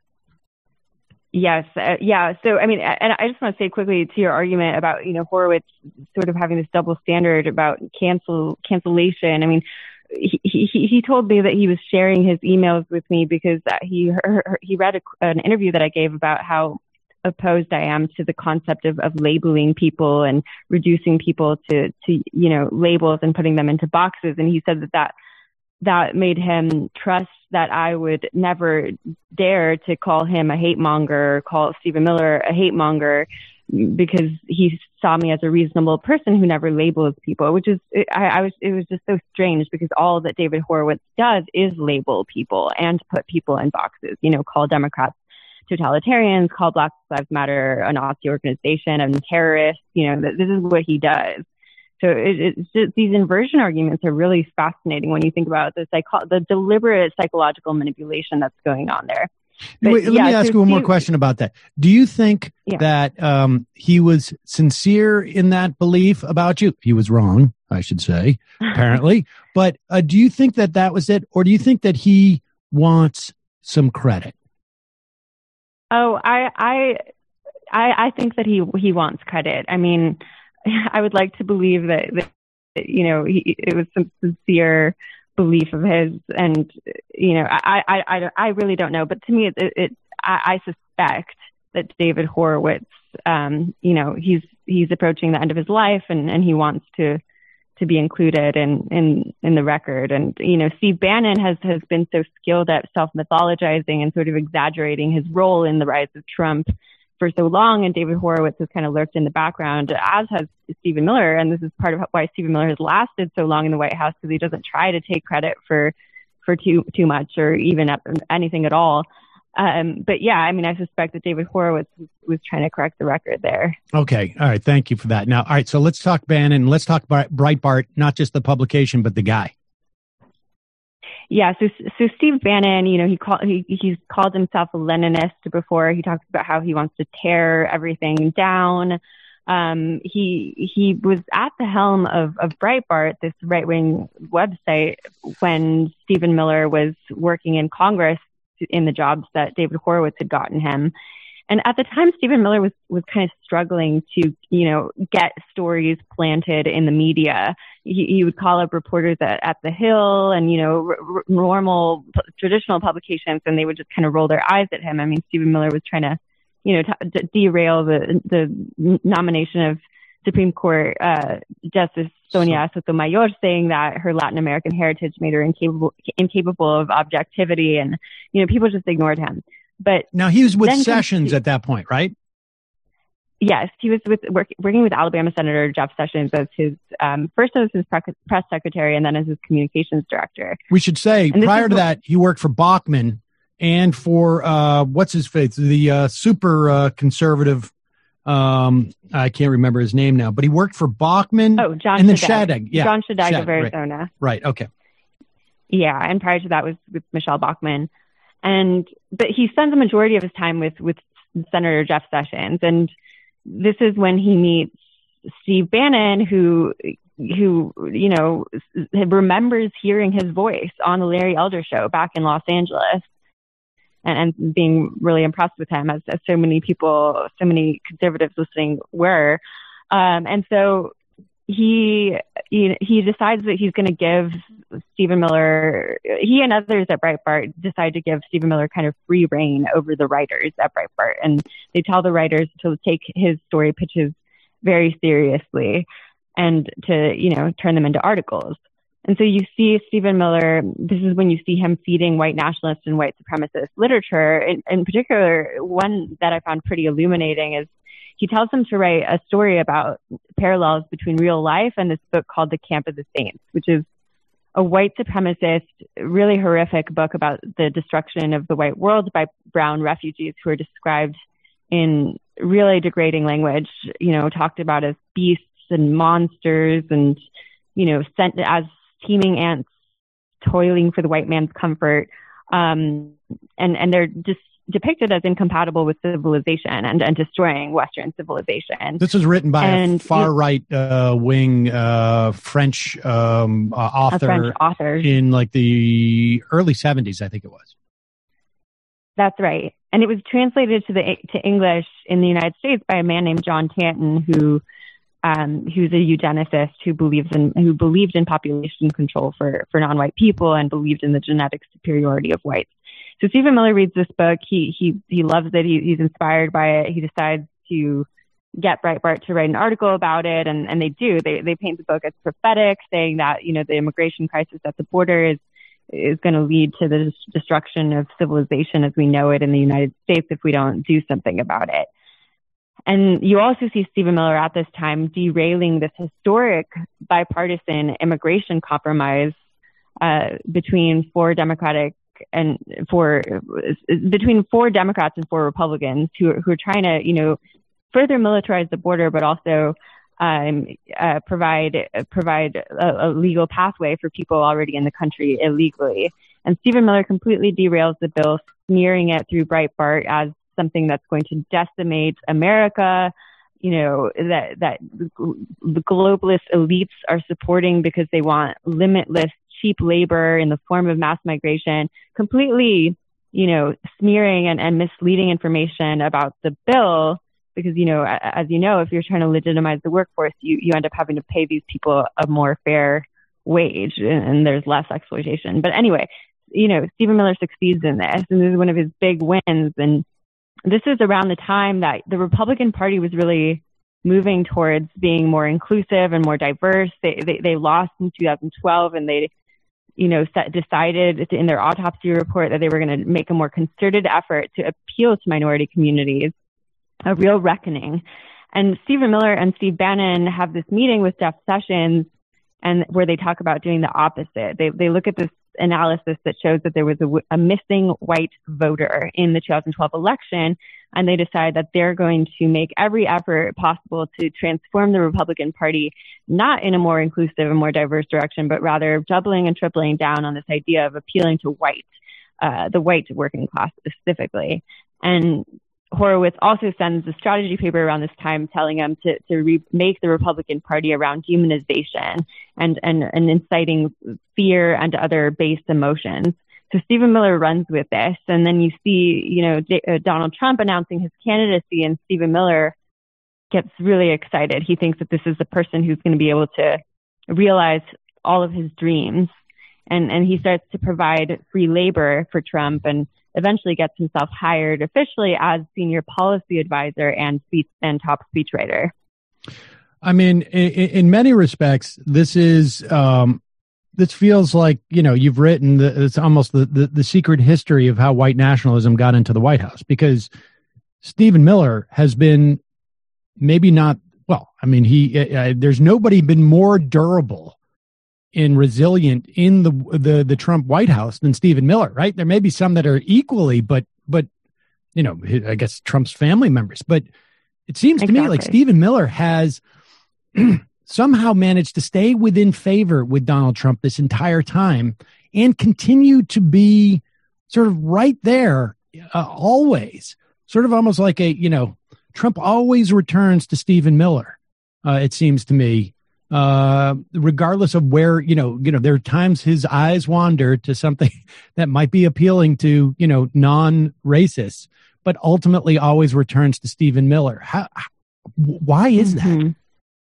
Yes. Yeah. So, I mean, and I just want to say quickly to your argument about, Horowitz sort of having this double standard about cancellation. I mean, he told me that he was sharing his emails with me because he read an interview that I gave about how opposed I am to the concept of labeling people and reducing people to labels and putting them into boxes. And he said that made him trust that I would never dare to call him a hate monger, call Stephen Miller a hate monger, because he saw me as a reasonable person who never labels people, which is, it was just so strange, because all that David Horowitz does is label people and put people in boxes, call Democrats totalitarians, call Black Lives Matter a Nazi organization and terrorists. This is what he does. So it's just, these inversion arguments are really fascinating when you think about the deliberate psychological manipulation that's going on there. But, Wait, let me ask you one more question about that. Do you think that he was sincere in that belief about you? He was wrong, I should say, apparently. But do you think that was it? Or do you think that he wants some credit? Oh, I think that he wants credit. I mean, I would like to believe that it was some sincere belief of his, and I really don't know. But to me, I suspect that David Horowitz, he's approaching the end of his life, and he wants to be included in the record. And Steve Bannon has been so skilled at self-mythologizing and sort of exaggerating his role in the rise of Trump for so long, and David Horowitz has kind of lurked in the background, as has Stephen Miller. And this is part of why Stephen Miller has lasted so long in the White House, because he doesn't try to take credit for too much or even anything at all. But yeah, I mean, I suspect that David Horowitz was trying to correct the record there. Okay. All right. Thank you for that. Now, all right. So let's talk Bannon. Let's talk Breitbart, not just the publication, but the guy. Yeah, so Steve Bannon, he's called himself a Leninist before. He talks about how he wants to tear everything down. He was at the helm of Breitbart, this right-wing website, when Stephen Miller was working in Congress in the jobs that David Horowitz had gotten him. And at the time, Stephen Miller was kind of struggling to, get stories planted in the media. He would call up reporters at The Hill and, normal traditional publications, and they would just kind of roll their eyes at him. I mean, Stephen Miller was trying to, derail the nomination of Supreme Court Justice Sonia Sotomayor, saying that her Latin American heritage made her incapable of objectivity, and people just ignored him. But now he was with Sessions at that point, right? Yes, he was working with Alabama Senator Jeff Sessions as his first as his press secretary, and then as his communications director. We should say prior to that, he worked for Bachmann and for what's his face, the super conservative. I can't remember his name now, but he worked for Bachmann. Oh, John and then Shadegg. Yeah, John Shadegg of Arizona. Right. Okay. Yeah, and prior to that was with Michelle Bachmann. But he spends the majority of his time with Senator Jeff Sessions, and this is when he meets Steve Bannon, who remembers hearing his voice on the Larry Elder Show back in Los Angeles, and being really impressed with him, as so many people, so many conservatives listening were, and so he decides that he's going to give Stephen Miller, he and others at Breitbart decide to give Stephen Miller kind of free reign over the writers at Breitbart. And they tell the writers to take his story pitches very seriously and to, turn them into articles. And so you see Stephen Miller, this is when you see him feeding white nationalist and white supremacist literature. In particular, one that I found pretty illuminating is he tells them to write a story about parallels between real life and this book called The Camp of the Saints, which is a white supremacist, really horrific book about the destruction of the white world by brown refugees who are described in really degrading language, talked about as beasts and monsters and, sent as teeming ants toiling for the white man's comfort. And they're just depicted as incompatible with civilization and destroying Western civilization. This was written by a far-right wing French author in like the early 70s, I think it was. That's right. And it was translated to English in the United States by a man named John Tanton, who's a eugenicist who believed in population control for non-white people and believed in the genetic superiority of whites. So Stephen Miller reads this book. He loves it. He's inspired by it. He decides to get Breitbart to write an article about it, and they do. They paint the book as prophetic, saying that the immigration crisis at the border is going to lead to the destruction of civilization as we know it in the United States if we don't do something about it. And you also see Stephen Miller at this time derailing this historic bipartisan immigration compromise between four Democratic and for between 4 Democrats and 4 Republicans who are trying to, further militarize the border, but also provide a legal pathway for people already in the country illegally. And Stephen Miller completely derails the bill, smearing it through Breitbart as something that's going to decimate America, that the globalist elites are supporting because they want limitless cheap labor in the form of mass migration, completely, smearing and misleading information about the bill. Because, as if you're trying to legitimize the workforce, you end up having to pay these people a more fair wage and there's less exploitation. But anyway, Stephen Miller succeeds in this, and this is one of his big wins. And this is around the time that the Republican Party was really moving towards being more inclusive and more diverse. They lost in 2012, and they, decided in their autopsy report that they were going to make a more concerted effort to appeal to minority communities, a real reckoning. And Stephen Miller and Steve Bannon have this meeting with Jeff Sessions, and where they talk about doing the opposite. They look at this analysis that shows that there was a missing white voter in the 2012 election, and they decide that they're going to make every effort possible to transform the Republican Party, not in a more inclusive and more diverse direction, but rather doubling and tripling down on this idea of appealing to the white working class specifically. And Horowitz also sends a strategy paper around this time telling him to make the Republican Party around demonization and inciting fear and other base emotions. So Stephen Miller runs with this. And then you see, Donald Trump announcing his candidacy, and Stephen Miller gets really excited. He thinks that this is the person who's going to be able to realize all of his dreams. And he starts to provide free labor for Trump, and eventually gets himself hired officially as senior policy advisor and top speechwriter. I mean, in many respects, this is this feels like, you've written it's almost the secret history of how white nationalism got into the White House, because Stephen Miller has been maybe not, there's nobody been more durable and resilient in the Trump White House than Stephen Miller, right? There may be some that are equally, but I guess Trump's family members. But it seems to me like Stephen Miller has somehow managed to stay within favor with Donald Trump this entire time and continue to be sort of right there always, sort of almost like Trump always returns to Stephen Miller, it seems to me. Regardless of where, there are times his eyes wander to something that might be appealing to, non-racists, but ultimately always returns to Stephen Miller. Why is that?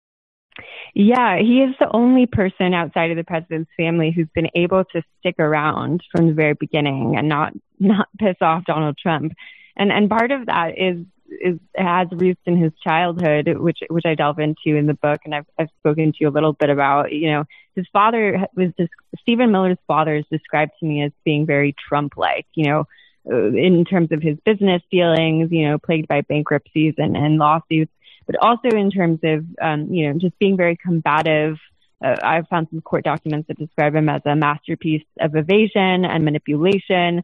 Yeah, he is the only person outside of the president's family who's been able to stick around from the very beginning and not piss off Donald Trump. And part of that has roots in his childhood, which I delve into in the book, and I've spoken to you a little bit about. His father Stephen Miller's father is described to me as being very Trump-like, in terms of his business dealings, plagued by bankruptcies and lawsuits, but also in terms of just being very combative. I've found some court documents that describe him as a masterpiece of evasion and manipulation.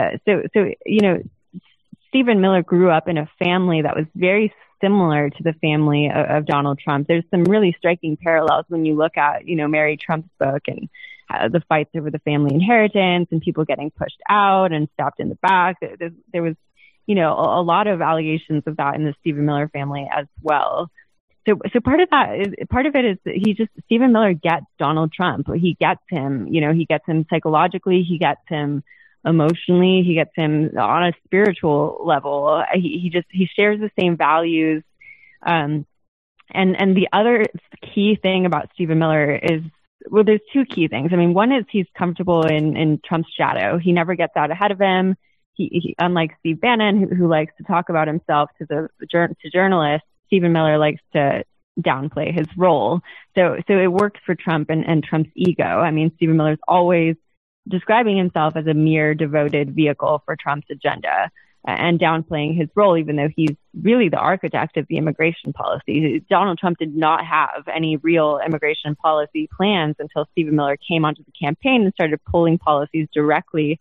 Stephen Miller grew up in a family that was very similar to the family of Donald Trump. There's some really striking parallels when you look at, Mary Trump's book and the fights over the family inheritance and people getting pushed out and stabbed in the back. There was, a lot of allegations of that in the Stephen Miller family as well. So part of it is Stephen Miller gets Donald Trump. He gets him, he gets him psychologically, he gets him emotionally, he gets him on a spiritual level. He shares the same values. And the other key thing about Stephen Miller is, well, there's two key things. I mean, one is he's comfortable in Trump's shadow. He never gets out ahead of him. He unlike Steve Bannon, who likes to talk about himself to journalists, Stephen Miller likes to downplay his role. So it works for Trump and Trump's ego. I mean, Stephen Miller's always describing himself as a mere devoted vehicle for Trump's agenda and downplaying his role, even though he's really the architect of the immigration policy. Donald Trump did not have any real immigration policy plans until Stephen Miller came onto the campaign and started pulling policies directly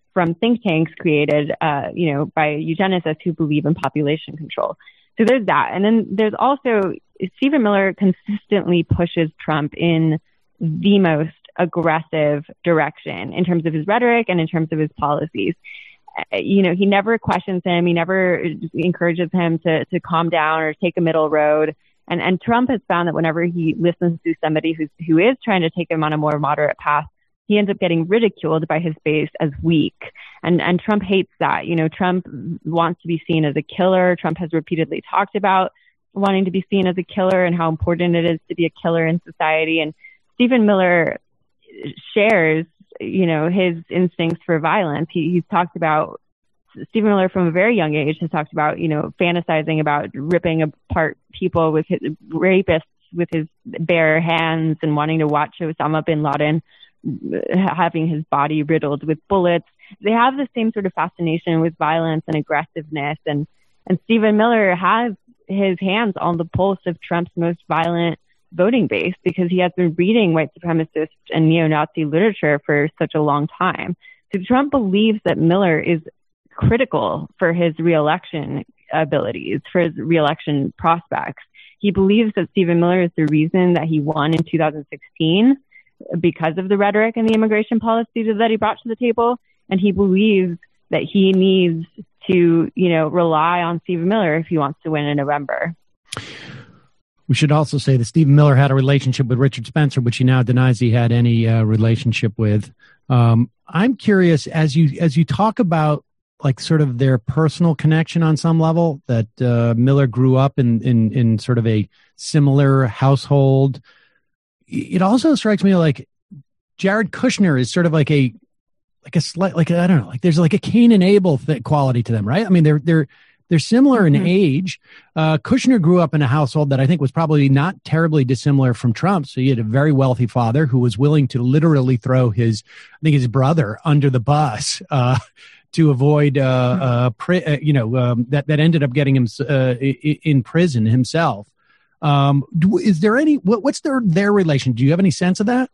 from think tanks created, by eugenicists who believe in population control. So there's that. And then there's also Stephen Miller consistently pushes Trump in the most aggressive direction in terms of his rhetoric and in terms of his policies. He never questions him. He never encourages him to calm down or take a middle road. And Trump has found that whenever he listens to somebody who is trying to take him on a more moderate path, he ends up getting ridiculed by his base as weak. And Trump hates that. Trump wants to be seen as a killer. Trump has repeatedly talked about wanting to be seen as a killer and how important it is to be a killer in society. And Stephen Miller shares, his instincts for violence. He's talked about, Stephen Miller from a very young age has talked about, fantasizing about ripping apart people with his rapists with his bare hands and wanting to watch Osama bin Laden having his body riddled with bullets. They have the same sort of fascination with violence and aggressiveness. And Stephen Miller has his hands on the pulse of Trump's most violent voting base because he has been reading white supremacist and neo-Nazi literature for such a long time. So Trump believes that Miller is critical for his reelection abilities, for his reelection prospects. He believes that Stephen Miller is the reason that he won in 2016 because of the rhetoric and the immigration policies that he brought to the table. And he believes that he needs to, rely on Stephen Miller if he wants to win in November. We should also say that Stephen Miller had a relationship with Richard Spencer, which he now denies he had any relationship with. I'm curious, as you talk about like sort of their personal connection on some level, that Miller grew up in sort of a similar household. It also strikes me like Jared Kushner is sort of like a slight, like, I don't know, like there's like a Cain and Abel quality to them, right? I mean, they're similar in age. Kushner grew up in a household that I think was probably not terribly dissimilar from Trump. So he had a very wealthy father who was willing to literally throw his brother under the bus to avoid that ended up getting him in prison himself. Is there any what's their relation? Do you have any sense of that?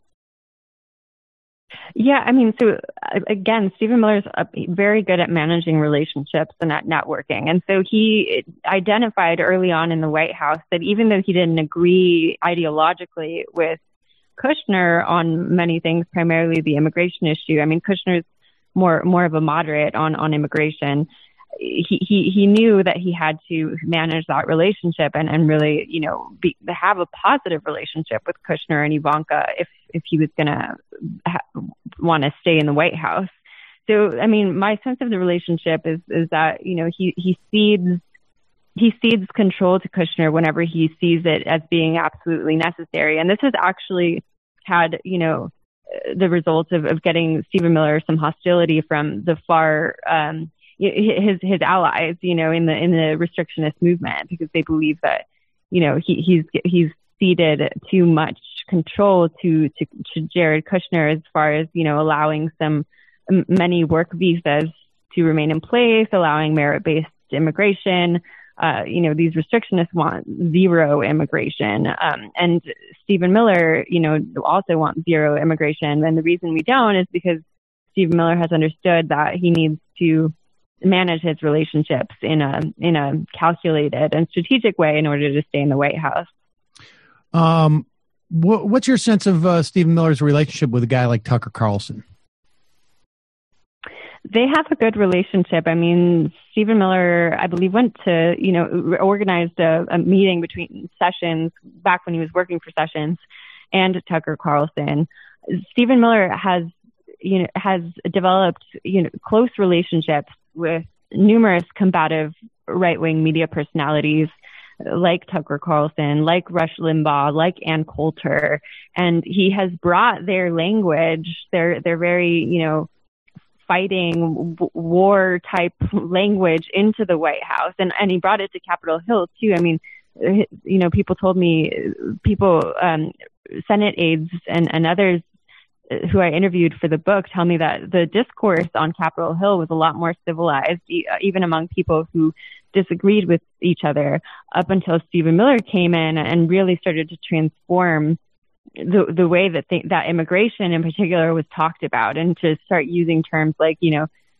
Yeah, I mean, so again, Stephen Miller's very good at managing relationships and at networking. And so he identified early on in the White House that even though he didn't agree ideologically with Kushner on many things, primarily the immigration issue. I mean, Kushner's more of a moderate on immigration. He knew that he had to manage that relationship and really, have a positive relationship with Kushner and Ivanka if he was going to want to stay in the White House. So, I mean, my sense of the relationship is that, he cedes control to Kushner whenever he sees it as being absolutely necessary. And this has actually had, the result of getting Stephen Miller some hostility from the far, his allies, in the restrictionist movement, because they believe that, he's ceded too much control to Jared Kushner as far as, allowing many work visas to remain in place, allowing merit-based immigration. These restrictionists want zero immigration. And Stephen Miller, also wants zero immigration. And the reason we don't is because Stephen Miller has understood that he needs to manage his relationships in a calculated and strategic way in order to stay in the White House. What's your sense of Stephen Miller's relationship with a guy like Tucker Carlson? They have a good relationship. I mean, Stephen Miller, I believe, went to, organized a meeting between Sessions back when he was working for Sessions and Tucker Carlson. Stephen Miller has developed, close relationships with numerous combative right-wing media personalities like Tucker Carlson, like Rush Limbaugh, like Ann Coulter. And he has brought their language, their very, fighting war type language into the White House. And he brought it to Capitol Hill too. I mean, people told me, Senate aides and others who I interviewed for the book tell me that the discourse on Capitol Hill was a lot more civilized, even among people who disagreed with each other, up until Stephen Miller came in and really started to transform the way that that immigration in particular was talked about, and to start using terms like,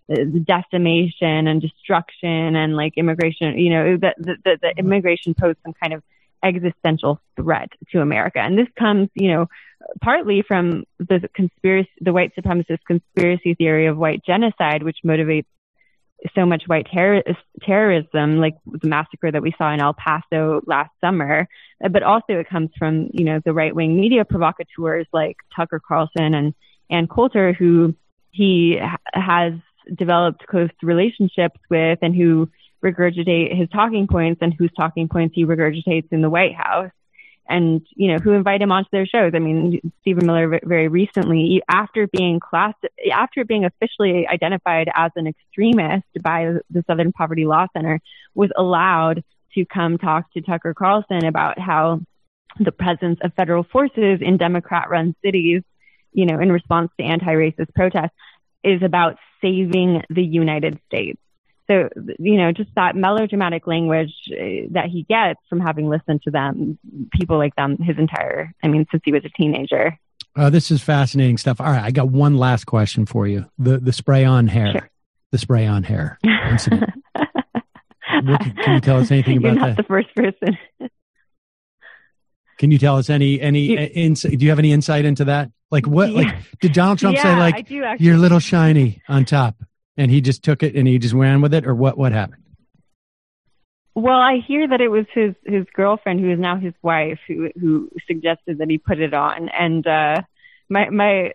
the decimation and destruction and like immigration, you know, the immigration posed some kind of existential threat to America. And this comes, you know, partly from the white supremacist conspiracy theory of white genocide, which motivates so much white terrorism, like the massacre that we saw in El Paso last summer. But also it comes from, you know, the right-wing media provocateurs like Tucker Carlson and Ann Coulter, who he has developed close relationships with and who regurgitate his talking points and whose talking points he regurgitates in the White House, and, you know, who invite him onto their shows. I mean, Stephen Miller very recently, after being officially identified as an extremist by the Southern Poverty Law Center, was allowed to come talk to Tucker Carlson about how the presence of federal forces in Democrat-run cities, you know, in response to anti-racist protests, is about saving the United States. So, you know, just that melodramatic language that he gets from having listened to them, people like them, since he was a teenager. This is fascinating stuff. All right, I got one last question for you. The spray-on hair. Sure. The spray-on hair incident. Can you tell us anything about that? You're not the first person. Can you tell us any insight? Do you have any insight into that? Like what? Yeah. Like, did Donald Trump say like, I do, "You're a little shiny" on top, and he just took it and he just ran with it, or what happened? Well, I hear that it was his girlfriend, who is now his wife, who suggested that he put it on. And my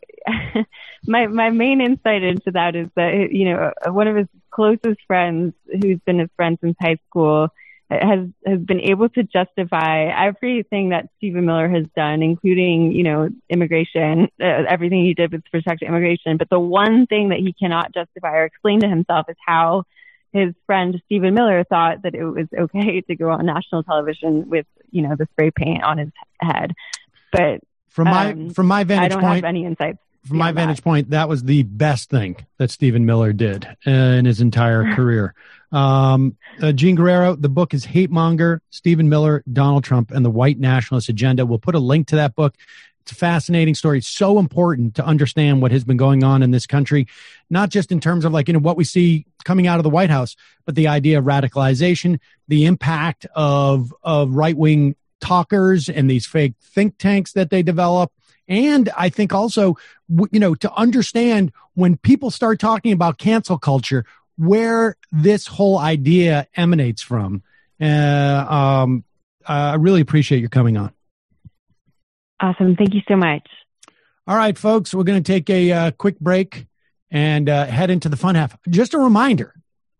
main insight into that is that, you know, one of his closest friends, who's been his friend since high school, has been able to justify everything that Stephen Miller has done, including, you know, immigration, everything he did with respect to immigration. But the one thing that he cannot justify or explain to himself is how his friend Stephen Miller thought that it was okay to go on national television with, you know, the spray paint on his head. But from my vantage I don't point, have any insights. From my vantage point, that was the best thing that Stephen Miller did in his entire career. Gene Guerrero, the book is Hate Monger, Stephen Miller, Donald Trump, and the White Nationalist Agenda. We'll put a link to that book. It's a fascinating story. It's so important to understand what has been going on in this country, not just in terms of like, you know, what we see coming out of the White House, but the idea of radicalization, the impact of right-wing talkers and these fake think tanks that they develop. And I think also, you know, to understand when people start talking about cancel culture, where this whole idea emanates from. I really appreciate your coming on. Awesome. Thank you so much. All right, folks, we're going to take a quick break and head into the fun half. Just a reminder,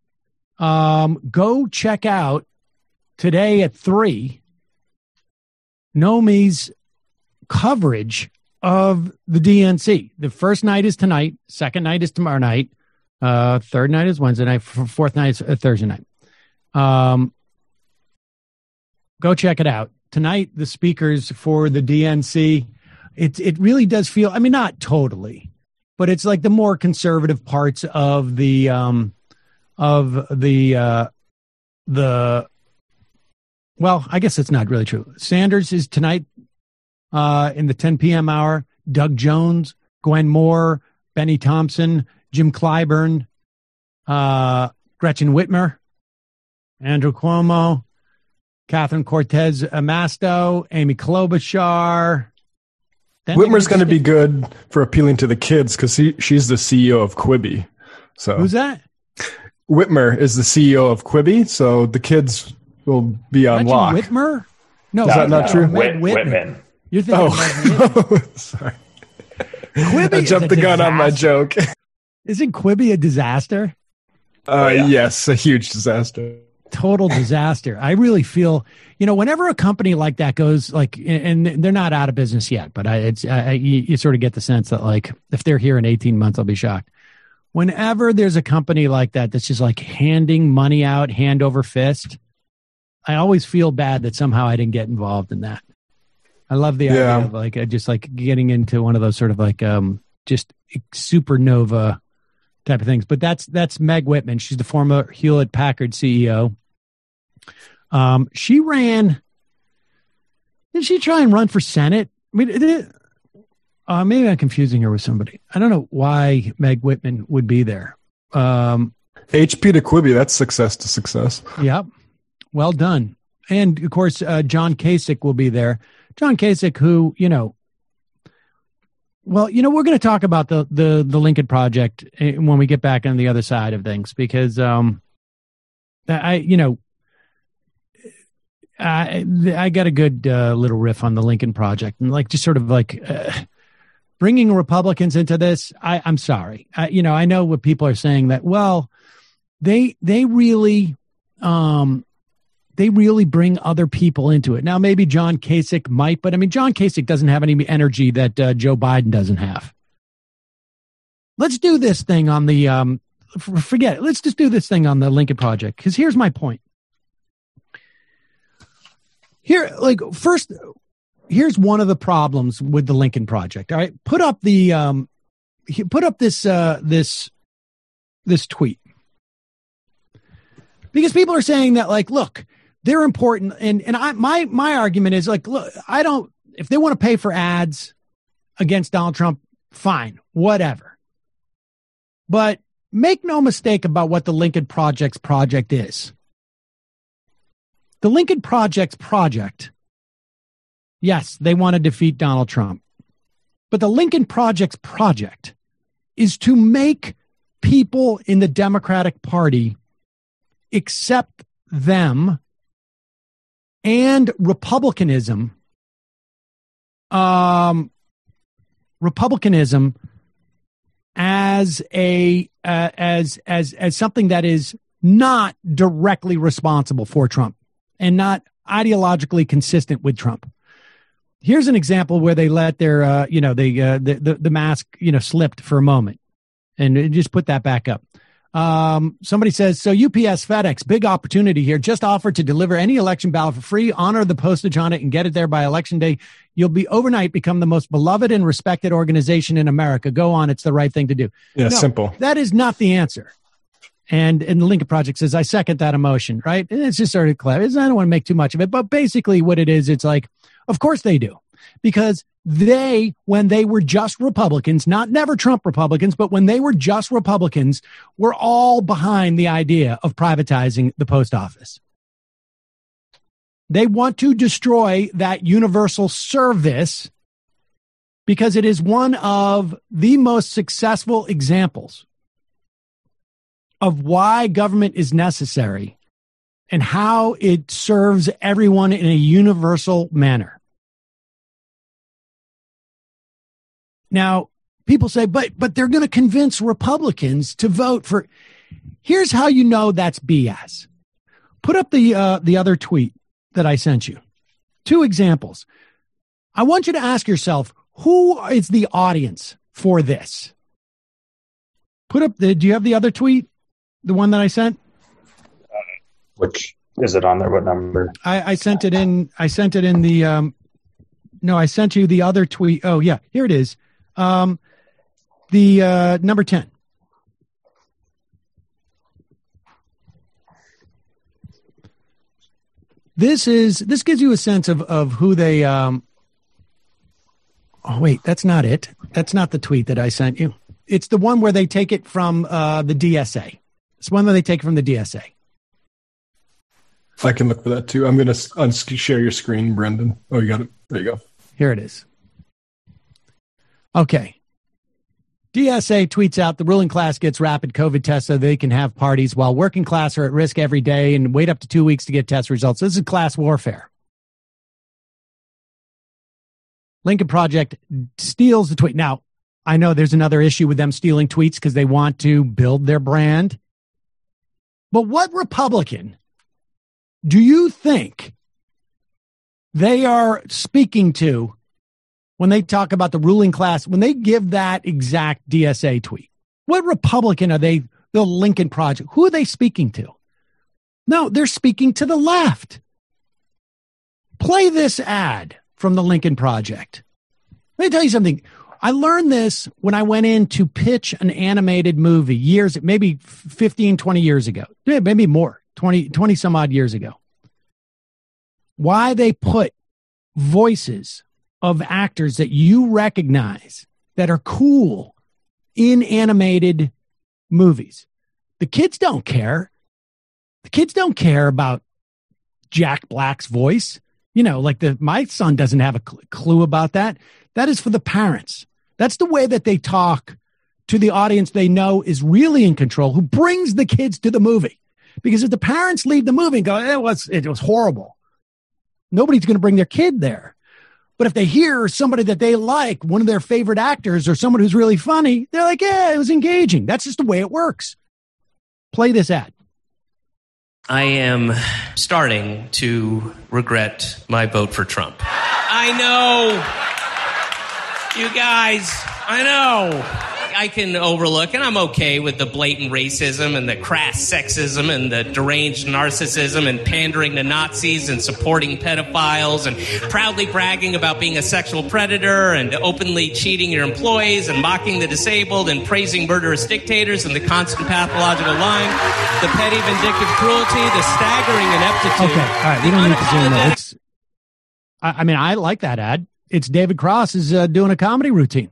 go check out today at 3, Nomi's coverage of the DNC. The first night is tonight. Second night is tomorrow night. Third night is Wednesday night. Fourth night is Thursday night. Go check it out. Tonight, the speakers for the DNC, it really does feel, I mean, not totally, but it's like the more conservative parts of the well, I guess it's not really true. Sanders is tonight in the 10 p.m. hour. Doug Jones, Gwen Moore, Benny Thompson, Jim Clyburn, Gretchen Whitmer, Andrew Cuomo, Catherine Cortez Masto, Amy Klobuchar. Whitmer's going to be good for appealing to the kids because she's the CEO of Quibi. So who's that? Whitmer is the CEO of Quibi, so the kids will be on lock. Whitmer? No, is that not true? Whitman. You're thinking of sorry. Quibi I jumped the gun on my joke. Isn't Quibi a disaster? Yes, a huge disaster. Total disaster. I really feel, you know, whenever a company like that goes, like, and they're not out of business yet, but you sort of get the sense that, like, if they're here in 18 months, I'll be shocked. Whenever there's a company like that that's just like handing money out hand over fist, I always feel bad that somehow I didn't get involved in that. I love the idea of like just like getting into one of those sort of like just supernova type of things. But that's Meg Whitman. She's the former Hewlett Packard CEO. She ran. Did she try and run for Senate? I mean, maybe I'm confusing her with somebody. I don't know why Meg Whitman would be there. HP to Quibi, that's success to success. Yep. Well done. And, of course, John Kasich will be there. John Kasich, who, we're going to talk about the Lincoln Project when we get back on the other side of things, because I got a good little riff on the Lincoln Project, and just sort of bringing Republicans into this. I'm sorry. I know what people are saying that, well, they really bring other people into it. Now, maybe John Kasich might, but John Kasich doesn't have any energy that Joe Biden doesn't have. Let's do this thing on the, forget it. Let's just do this thing on the Lincoln Project. Because here's my point. First, here's one of the problems with the Lincoln Project. All right. Put up this tweet. Because people are saying that, look, they're important. And my argument is look, if they want to pay for ads against Donald Trump, fine, whatever. But make no mistake about what the Lincoln Project's project is. The Lincoln Project's project, yes, they want to defeat Donald Trump. But the Lincoln Project's project is to make people in the Democratic Party accept them and republicanism as something that is not directly responsible for Trump and not ideologically consistent with Trump. Here's an example where they let their the mask slipped for a moment, and just put that back up. Somebody says, so UPS FedEx, big opportunity here. Just offered to deliver any election ballot for free, honor the postage on it, and get it there by election day. You'll be overnight become the most beloved and respected organization in America. Go on. It's the right thing to do. Yeah, no, simple. That is not the answer. And the Lincoln Project says, I second that emotion, right? And it's just sort of clever. I don't want to make too much of it, but basically what it is, it's of course they do. Because when they were just Republicans, not never Trump Republicans, but when they were just Republicans, were all behind the idea of privatizing the post office. They want to destroy that universal service because it is one of the most successful examples of why government is necessary and how it serves everyone in a universal manner. Now, people say, but they're going to convince Republicans to vote for. Here's how you know that's BS. Put up the other tweet that I sent you. 2 examples. I want you to ask yourself, who is the audience for this? Put up do you have the other tweet? The one that I sent? Which is it on there? What number? I sent it in the no, I sent you the other tweet. Oh yeah, here it is. The number 10. This gives you a sense of who they oh wait, that's not it. That's not the tweet that I sent you. It's the one where they take it from the DSA. It's one where they take it from the DSA. I can look for that too. I'm going to share your screen, Brendan. Oh, you got it. There you go. Here it is. Okay. DSA tweets out the ruling class gets rapid COVID tests so they can have parties while working class are at risk every day and wait up to 2 weeks to get test results. This is class warfare. Lincoln Project steals the tweet. Now, I know there's another issue with them stealing tweets because they want to build their brand. But what Republican do you think they are speaking to when they talk about the ruling class, when they give that exact DSA tweet? What Republican are they, the Lincoln Project? Who are they speaking to? No, they're speaking to the left. Play this ad from the Lincoln Project. Let me tell you something. I learned this when I went in to pitch an animated movie maybe 15, 20 years ago. Maybe more, 20 some odd years ago. Why they put voices of actors that you recognize that are cool in animated movies. The kids don't care. The kids don't care about Jack Black's voice. You know, like my son doesn't have a clue about that. That is for the parents. That's the way that they talk to the audience they know is really in control, who brings the kids to the movie. Because if the parents leave the movie and go, it was horrible, nobody's going to bring their kid there. But if they hear somebody that they like, one of their favorite actors or someone who's really funny, they're like, yeah, it was engaging. That's just the way it works. Play this ad. I am starting to regret my vote for Trump. I know. You guys, I know. I can overlook, and I'm okay with the blatant racism and the crass sexism and the deranged narcissism and pandering to Nazis and supporting pedophiles and proudly bragging about being a sexual predator and openly cheating your employees and mocking the disabled and praising murderous dictators and the constant pathological lying, the petty vindictive cruelty, the staggering ineptitude. Okay, all right, we don't need to zoom in. I mean, I like that ad. It's David Cross is doing a comedy routine.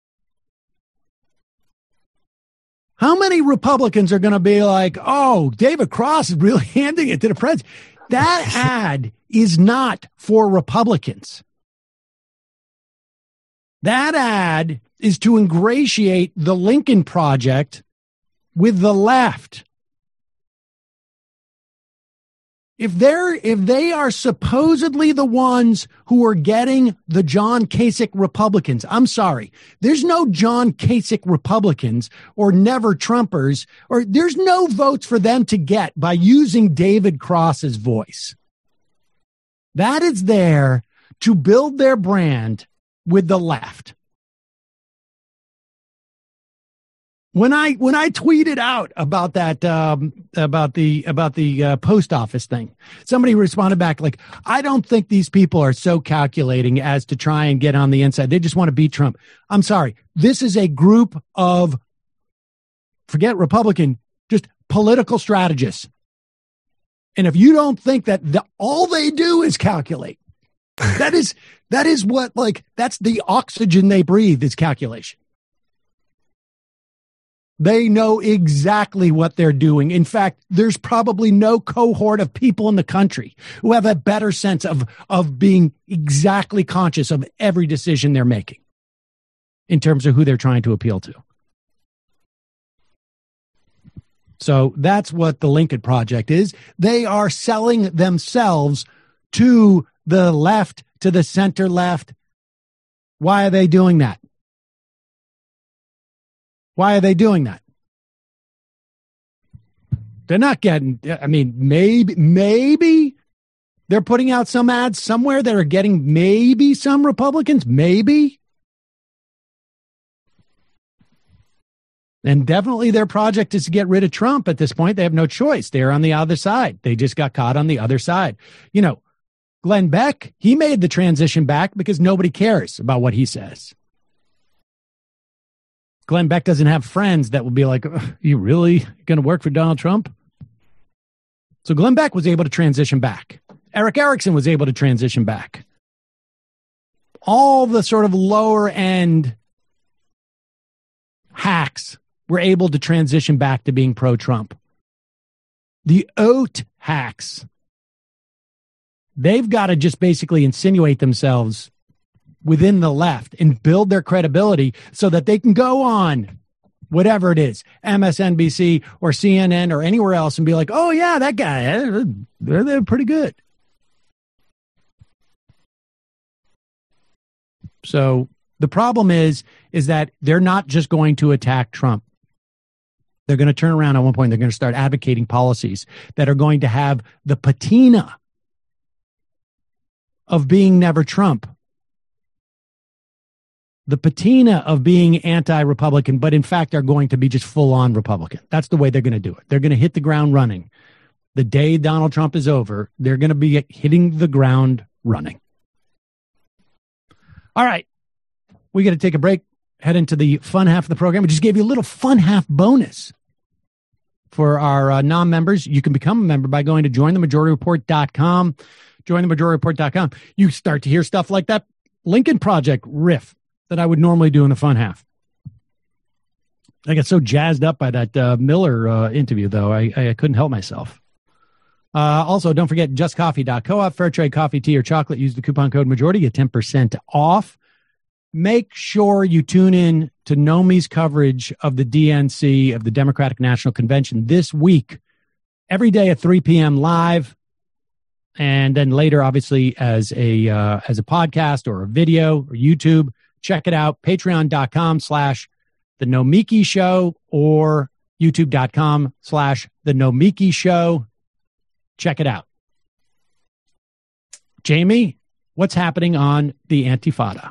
How many Republicans are going to be like, oh, David Cross is really handing it to the president? That ad is not for Republicans. That ad is to ingratiate the Lincoln Project with the left. If they are supposedly the ones who are getting the John Kasich Republicans, I'm sorry, there's no John Kasich Republicans or never Trumpers, or there's no votes for them to get by using David Cross's voice. That is there to build their brand with the left. When I tweeted out about that about the post office thing, somebody responded back like, I don't think these people are so calculating as to try and get on the inside. They just want to beat Trump. I'm sorry. This is a group of, forget Republican, just political strategists. And if you don't think that all they do is calculate, that is what, like, that's the oxygen they breathe is calculation. They know exactly what they're doing. In fact, there's probably no cohort of people in the country who have a better sense of being exactly conscious of every decision they're making in terms of who they're trying to appeal to. So that's what the Lincoln Project is. They are selling themselves to the left, to the center left. Why are they doing that? Why are they doing that? They're not getting, I mean, maybe they're putting out some ads somewhere that are getting maybe some Republicans, maybe. And definitely their project is to get rid of Trump at this point. They have no choice. They're on the other side. They just got caught on the other side. You know, Glenn Beck, he made the transition back because nobody cares about what he says. Glenn Beck doesn't have friends that will be like, you really going to work for Donald Trump? So Glenn Beck was able to transition back. Eric Erickson was able to transition back. All the sort of lower end hacks were able to transition back to being pro-Trump. The oat hacks, they've got to just basically insinuate themselves within the left and build their credibility so that they can go on whatever it is, MSNBC or CNN or anywhere else and be like, oh yeah, that guy, they're pretty good. So the problem is that they're not just going to attack Trump. They're going to turn around at one point. They're going to start advocating policies that are going to have the patina of being never Trump. The patina of being anti-Republican, but in fact are going to be just full-on Republican. That's the way they're going to do it. They're going to hit the ground running. The day Donald Trump is over, they're going to be hitting the ground running. All right. We got to take a break, head into the fun half of the program. We just gave you a little fun half bonus for our non-members. You can become a member by going to jointhemajority.report.com. Jointhemajority.report.com. You start to hear stuff like that Lincoln Project riff that I would normally do in the fun half. I got so jazzed up by that Miller interview, though. I couldn't help myself. Also, don't forget justcoffee.coop, fair trade coffee, tea, or chocolate. Use the coupon code majority, get 10% off. Make sure you tune in to Nomi's coverage of the DNC, of the Democratic National Convention this week, every day at 3 p.m. live, and then later, obviously, as a podcast or a video or YouTube. Check it out, patreon.com/The Nomiki Show or youtube.com/The Nomiki Show. Check it out. Jamie, what's happening on the Antifada?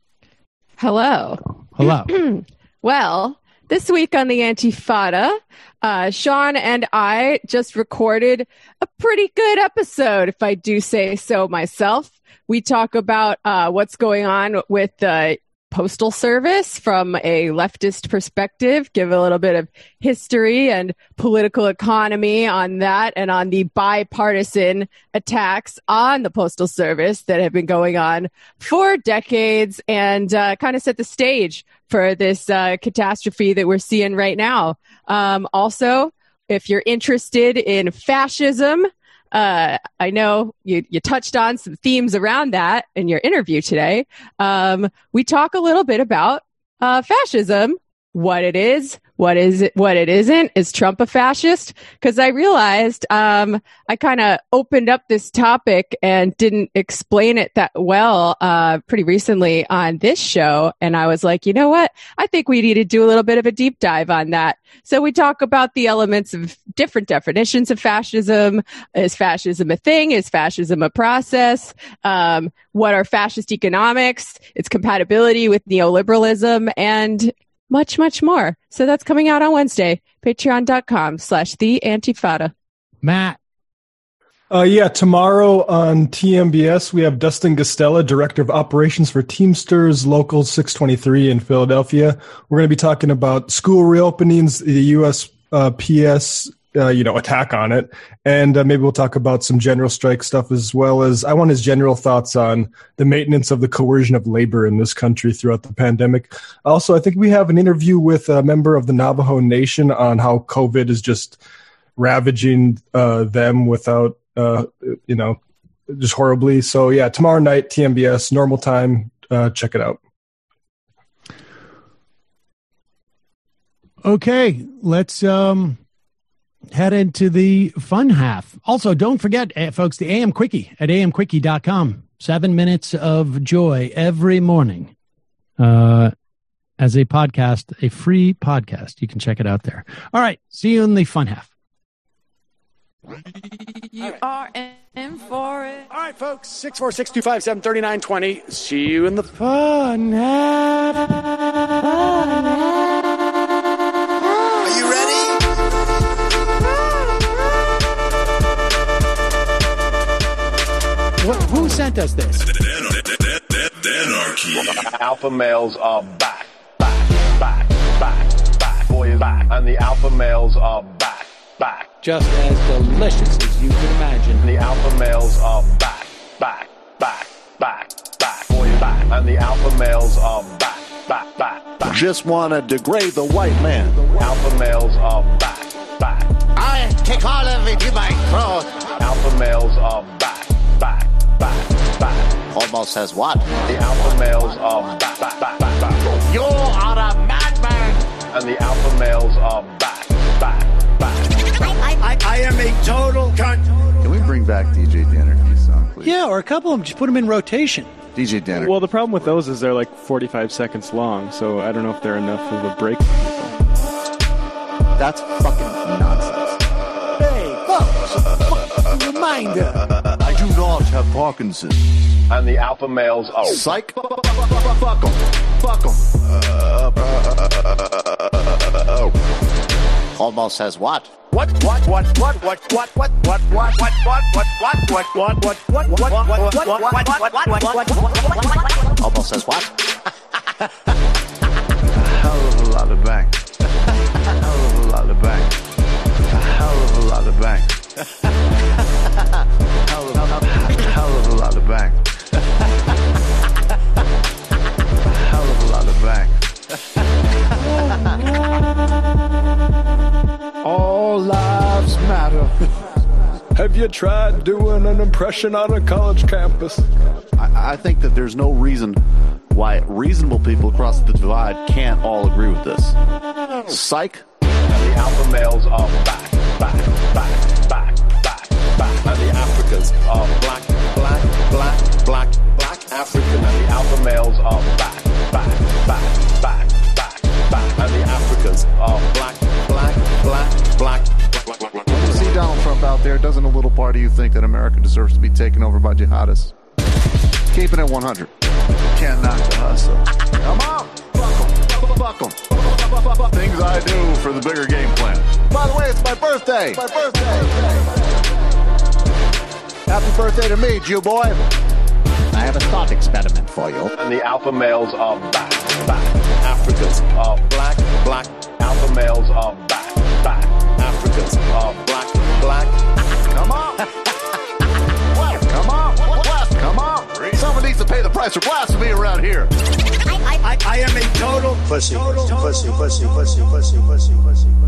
Hello. Well, this week on the Antifada, Sean and I just recorded a pretty good episode, if I do say so myself. We talk about what's going on with the Postal Service from a leftist perspective, give a little bit of history and political economy on that, and on the bipartisan attacks on the Postal Service that have been going on for decades, and kind of set the stage for this catastrophe that we're seeing right now. Also, if you're interested in fascism, I know you touched on some themes around that in your interview today. We talk a little bit about fascism, what it is, what it isn't. Is Trump a fascist? Because I realized I kind of opened up this topic and didn't explain it that well pretty recently on this show. And I was like, you know what? I think we need to do a little bit of a deep dive on that. So we talk about the elements of different definitions of fascism. Is fascism a thing? Is fascism a process? What are fascist economics? Its compatibility with neoliberalism, and much, much more. So that's coming out on Wednesday. Patreon.com/The Antifada. Matt. Tomorrow on TMBS, we have Dustin Gostella, Director of Operations for Teamsters Local 623 in Philadelphia. We're going to be talking about school reopenings, the USPS attack on it. And maybe we'll talk about some general strike stuff, as well as I want his general thoughts on the maintenance of the coercion of labor in this country throughout the pandemic. Also, I think we have an interview with a member of the Navajo Nation on how COVID is just ravaging them without, just horribly. So yeah, tomorrow night, TMBS, normal time. Check it out. Okay, let's head into the fun half. Also, don't forget, folks, the AM Quickie at amquickie.com. 7 minutes of joy every morning as a podcast, a free podcast. You can check it out there. All right, see you in the fun half. You are in for it. All right, folks, 646-257-3920. See you in the fun half. Are you ready? Who sent us this? Anarchy. Alpha males are back. Boys back. And the alpha males are back. Just as delicious as you can imagine. The alpha males are back. Boys back. And the alpha males are back. Just want to degrade the white man. Alpha males are back. I take all of it in my throat. Alpha males are back. Almost says what? The alpha males are back. You are a madman. And the alpha males are back. I am a total cunt. Can we bring back DJ Dannerky's song, please? Yeah, or a couple of them. Just put them in rotation. DJ Dannerky. Well, the problem with those is they're like 45 seconds long, so I don't know if they're enough of a break. That's fucking nonsense. Hey, folks, reminder. I do not have Parkinson's. And the alpha males are... Psych. Fuck them. Almost says what? What? Almost says what? Hell of a lot of bang. Hell of a lot of bang. Hell of a lot of bang. Hell of a lot of bang. Hell of a lot of bang. Have you tried doing an impression on a college campus? I think that there's no reason why reasonable people across the divide can't all agree with this. Psych. And the alpha males are back. And the Africans are black. African and the alpha males are back. And the Africans are black. When you see Donald Trump out there, doesn't a little part of you think that America deserves to be taken over by jihadists? Keeping it 100. Can't knock the hustle. Come on, fuck 'em. Things I do for the bigger game plan. By the way, it's my birthday. Happy birthday to me, Jew boy. I have a thought experiment for you. And the alpha males are back. Africans are black. Alpha males are back. Africans are black. Come on. Come on. Someone needs to pay the price for blasphemy around here. I am a total pussy.